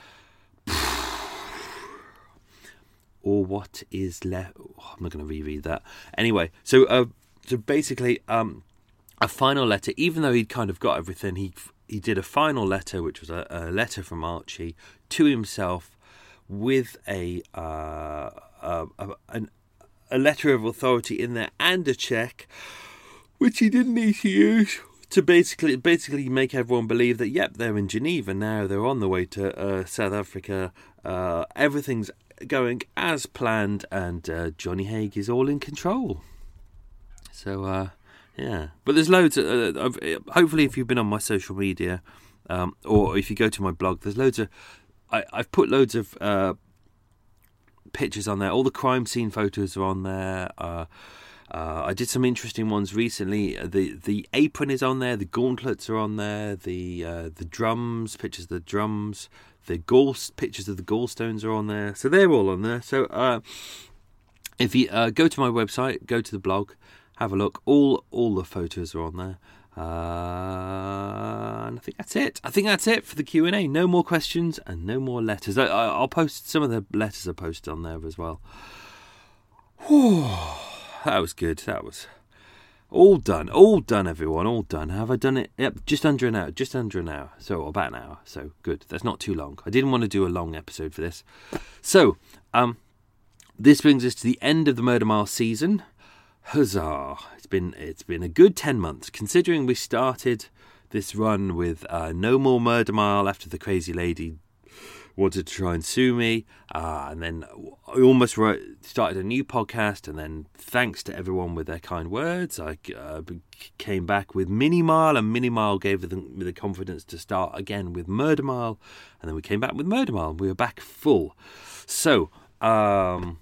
Or what is left, oh, I'm not going to reread that. Anyway, so uh, so basically, um, a final letter, even though he'd kind of got everything, he he did a final letter, which was a, a letter from Archie to himself with a, uh, a, a, an, a letter of authority in there and a cheque, which he didn't need to use to basically basically make everyone believe that, yep, they're in Geneva now, they're on the way to uh, South Africa, uh, everything's going as planned, and uh, Johnny Hague is all in control. So, uh, yeah. But there's loads, of, uh, of, hopefully if you've been on my social media, um, or if you go to my blog, there's loads of, I, I've put loads of uh, pictures on there, all the crime scene photos are on there, uh, Uh, I did some interesting ones recently. The the apron is on there, the gauntlets are on there, the uh, the drums, pictures of the drums, the gall pictures of the gallstones are on there. So they're all on there. So uh, if you uh, go to my website, go to the blog, have a look. All all the photos are on there. Uh, and I think that's it. I think that's it for the Q and A. No more questions and no more letters. I, I, I'll post some of the letters I posted on there as well. Whew. That was good. That was all done. All done, everyone. All done. Have I done it? Yep, just under an hour. Just under an hour. So, about an hour. So, good. That's not too long. I didn't want to do a long episode for this. So, um, this brings us to the end of the Murder Mile season. Huzzah! It's been it's been a good ten months, considering we started this run with uh, no more Murder Mile after the crazy lady wanted to try and sue me, uh, and then I almost wrote, started a new podcast, and then thanks to everyone with their kind words, I uh, came back with Mini Mile, and Mini Mile gave them the confidence to start again with Murder Mile, and then we came back with Murder Mile, and we were back full. So, um,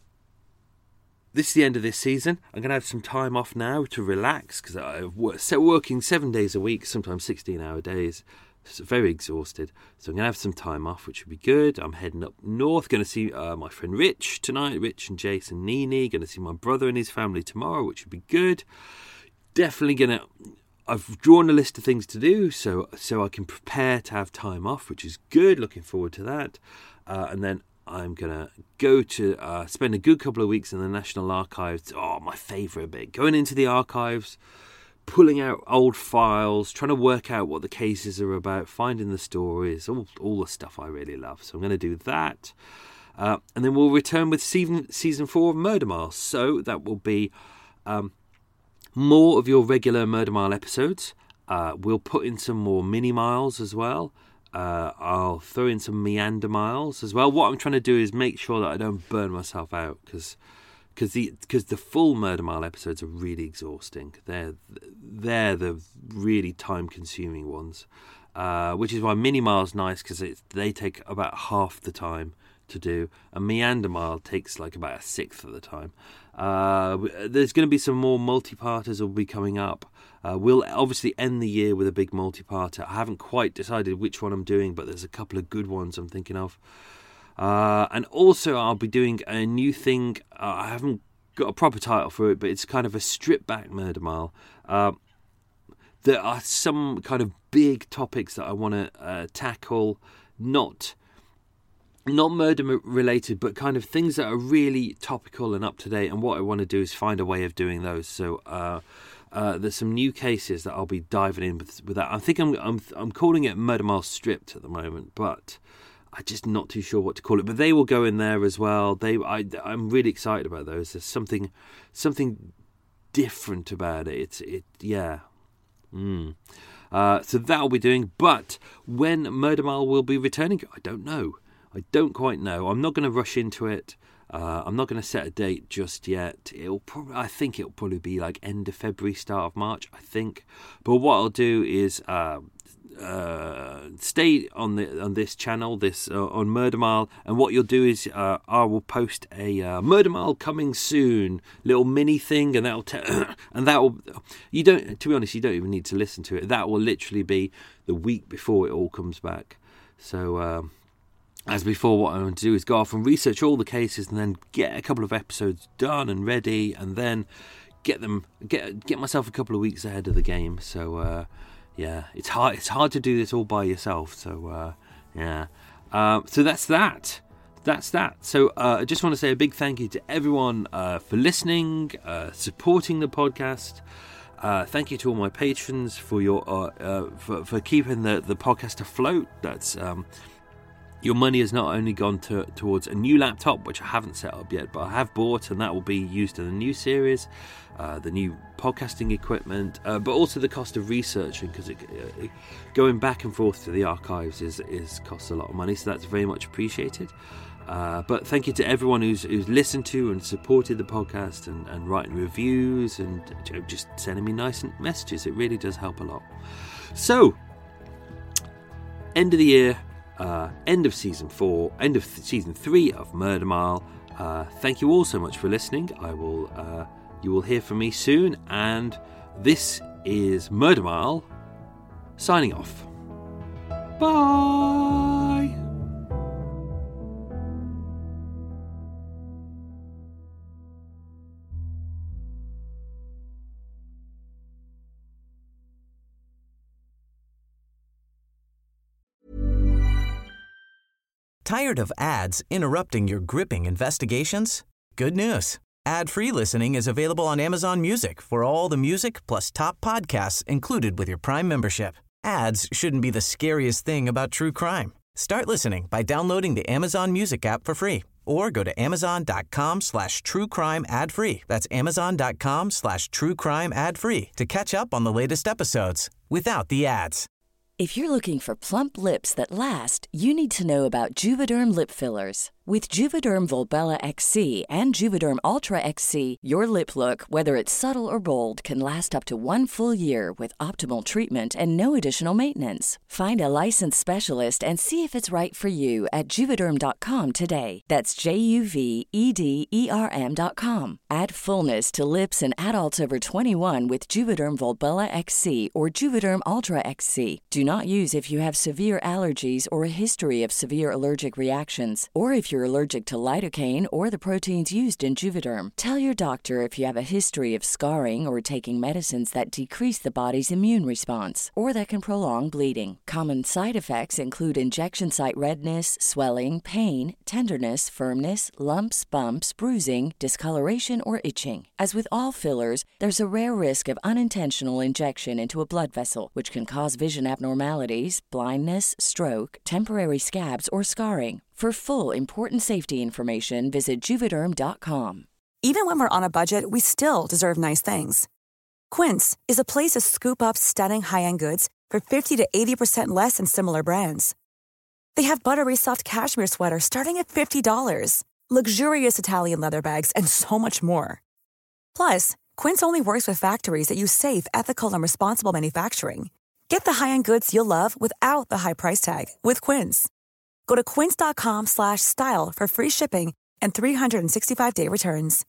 this is the end of this season. I'm going to have some time off now to relax, because I'm working seven days a week, sometimes sixteen hour days. Very exhausted, so I'm going to have some time off, which would be good. I'm heading up north, going to see uh, my friend Rich tonight, Rich and Jason Nini, going to see my brother and his family tomorrow, which would be good. Definitely going to, I've drawn a list of things to do, so so I can prepare to have time off, which is good, looking forward to that. Uh, and then I'm going to go to uh, spend a good couple of weeks in the National Archives. Oh, my favourite bit, going into the archives, pulling out old files, trying to work out what the cases are about, finding the stories, all all the stuff I really love. So I'm going to do that. Uh, and then we'll return with season, season four of Murder Mile. So that will be um, more of your regular Murder Mile episodes. Uh, we'll put in some more mini miles as well. Uh, I'll throw in some meander miles as well. What I'm trying to do is make sure that I don't burn myself out, because Because the because the full Murder Mile episodes are really exhausting. They're they're the really time consuming ones, uh, which is why Mini Mile's nice, because they take about half the time to do. A Meander Mile takes like about a sixth of the time. Uh, there's going to be some more multi-parters will be coming up. Uh, we'll obviously end the year with a big multi-parter. I haven't quite decided which one I'm doing, but there's a couple of good ones I'm thinking of. Uh, and also I'll be doing a new thing. Uh, I haven't got a proper title for it, but it's kind of a stripped back Murder Mile. Uh, there are some kind of big topics that I want to uh, tackle, not not murder related, but kind of things that are really topical and up to date. And what I want to do is find a way of doing those. So uh, uh, there's some new cases that I'll be diving in with, with that. I think I'm I'm I'm calling it Murder Mile Stripped at the moment, but I'm just not too sure what to call it, but they will go in there as well. They, I, I'm really excited about those. There's something, something different about it. It's, it, yeah. Mm. Uh, so that'll be doing. But when Murder Mile will be returning, I don't know. I don't quite know. I'm not going to rush into it. Uh, I'm not going to set a date just yet. It'll probably, I think it'll probably be like end of February, start of March, I think. But what I'll do is. Uh, Uh, stay on the on this channel, this uh, on Murder Mile, and what you'll do is uh, I will post a uh, Murder Mile coming soon little mini thing, and that'll te- and that will you don't to be honest you don't even need to listen to it. That will literally be the week before it all comes back. So um, as before, what I'm going to do is go off and research all the cases, and then get a couple of episodes done and ready, and then get them get get myself a couple of weeks ahead of the game. So. Uh, Yeah, it's hard. It's hard to do this all by yourself. So, uh, yeah. Uh, so that's that. That's that. So uh, I just want to say a big thank you to everyone uh, for listening, uh, supporting the podcast, Uh, thank you to all my patrons for your uh, uh, for, for keeping the, the podcast afloat. That's um, your money has not only gone to, towards a new laptop, which I haven't set up yet, but I have bought, and that will be used in the new series, uh, the new podcasting equipment, uh, but also the cost of researching, because it, it, going back and forth to the archives is, is costs a lot of money, so that's very much appreciated. Uh, but thank you to everyone who's who's listened to and supported the podcast and, and writing reviews and you know, just sending me nice messages. It really does help a lot. So, end of the year, uh, end of season four, end of th- season three of Murder Mile. Uh, thank you all so much for listening. I will, uh, you will hear from me soon. And this is Murder Mile signing off. Bye. Tired of ads interrupting your gripping investigations? Good news. Ad-free listening is available on Amazon Music for all the music plus top podcasts included with your Prime membership. Ads shouldn't be the scariest thing about true crime. Start listening by downloading the Amazon Music app for free or go to amazon.com slash true crime ad free. That's amazon.com slash true crime ad free to catch up on the latest episodes without the ads. If you're looking for plump lips that last, you need to know about Juvederm lip fillers. With Juvederm Volbella X C and Juvederm Ultra X C, your lip look, whether it's subtle or bold, can last up to one full year with optimal treatment and no additional maintenance. Find a licensed specialist and see if it's right for you at Juvederm dot com today. That's J U V E D E R M dot com. Add fullness to lips in adults over twenty-one with Juvederm Volbella X C or Juvederm Ultra X C. Do not use if you have severe allergies or a history of severe allergic reactions, or if you're allergic to lidocaine or the proteins used in Juvederm. Tell your doctor if you have a history of scarring or taking medicines that decrease the body's immune response or that can prolong bleeding. Common side effects include injection site redness, swelling, pain, tenderness, firmness, lumps, bumps, bruising, discoloration, or itching. As with all fillers, there's a rare risk of unintentional injection into a blood vessel, which can cause vision abnormalities, blindness, stroke, temporary scabs, or scarring. For full, important safety information, visit Juvederm dot com. Even when we're on a budget, we still deserve nice things. Quince is a place to scoop up stunning high-end goods for fifty to eighty percent less than similar brands. They have buttery soft cashmere sweaters starting at fifty dollars, luxurious Italian leather bags, and so much more. Plus, Quince only works with factories that use safe, ethical, and responsible manufacturing. Get the high-end goods you'll love without the high price tag with Quince. Go to quince.com slash style for free shipping and three sixty-five day returns.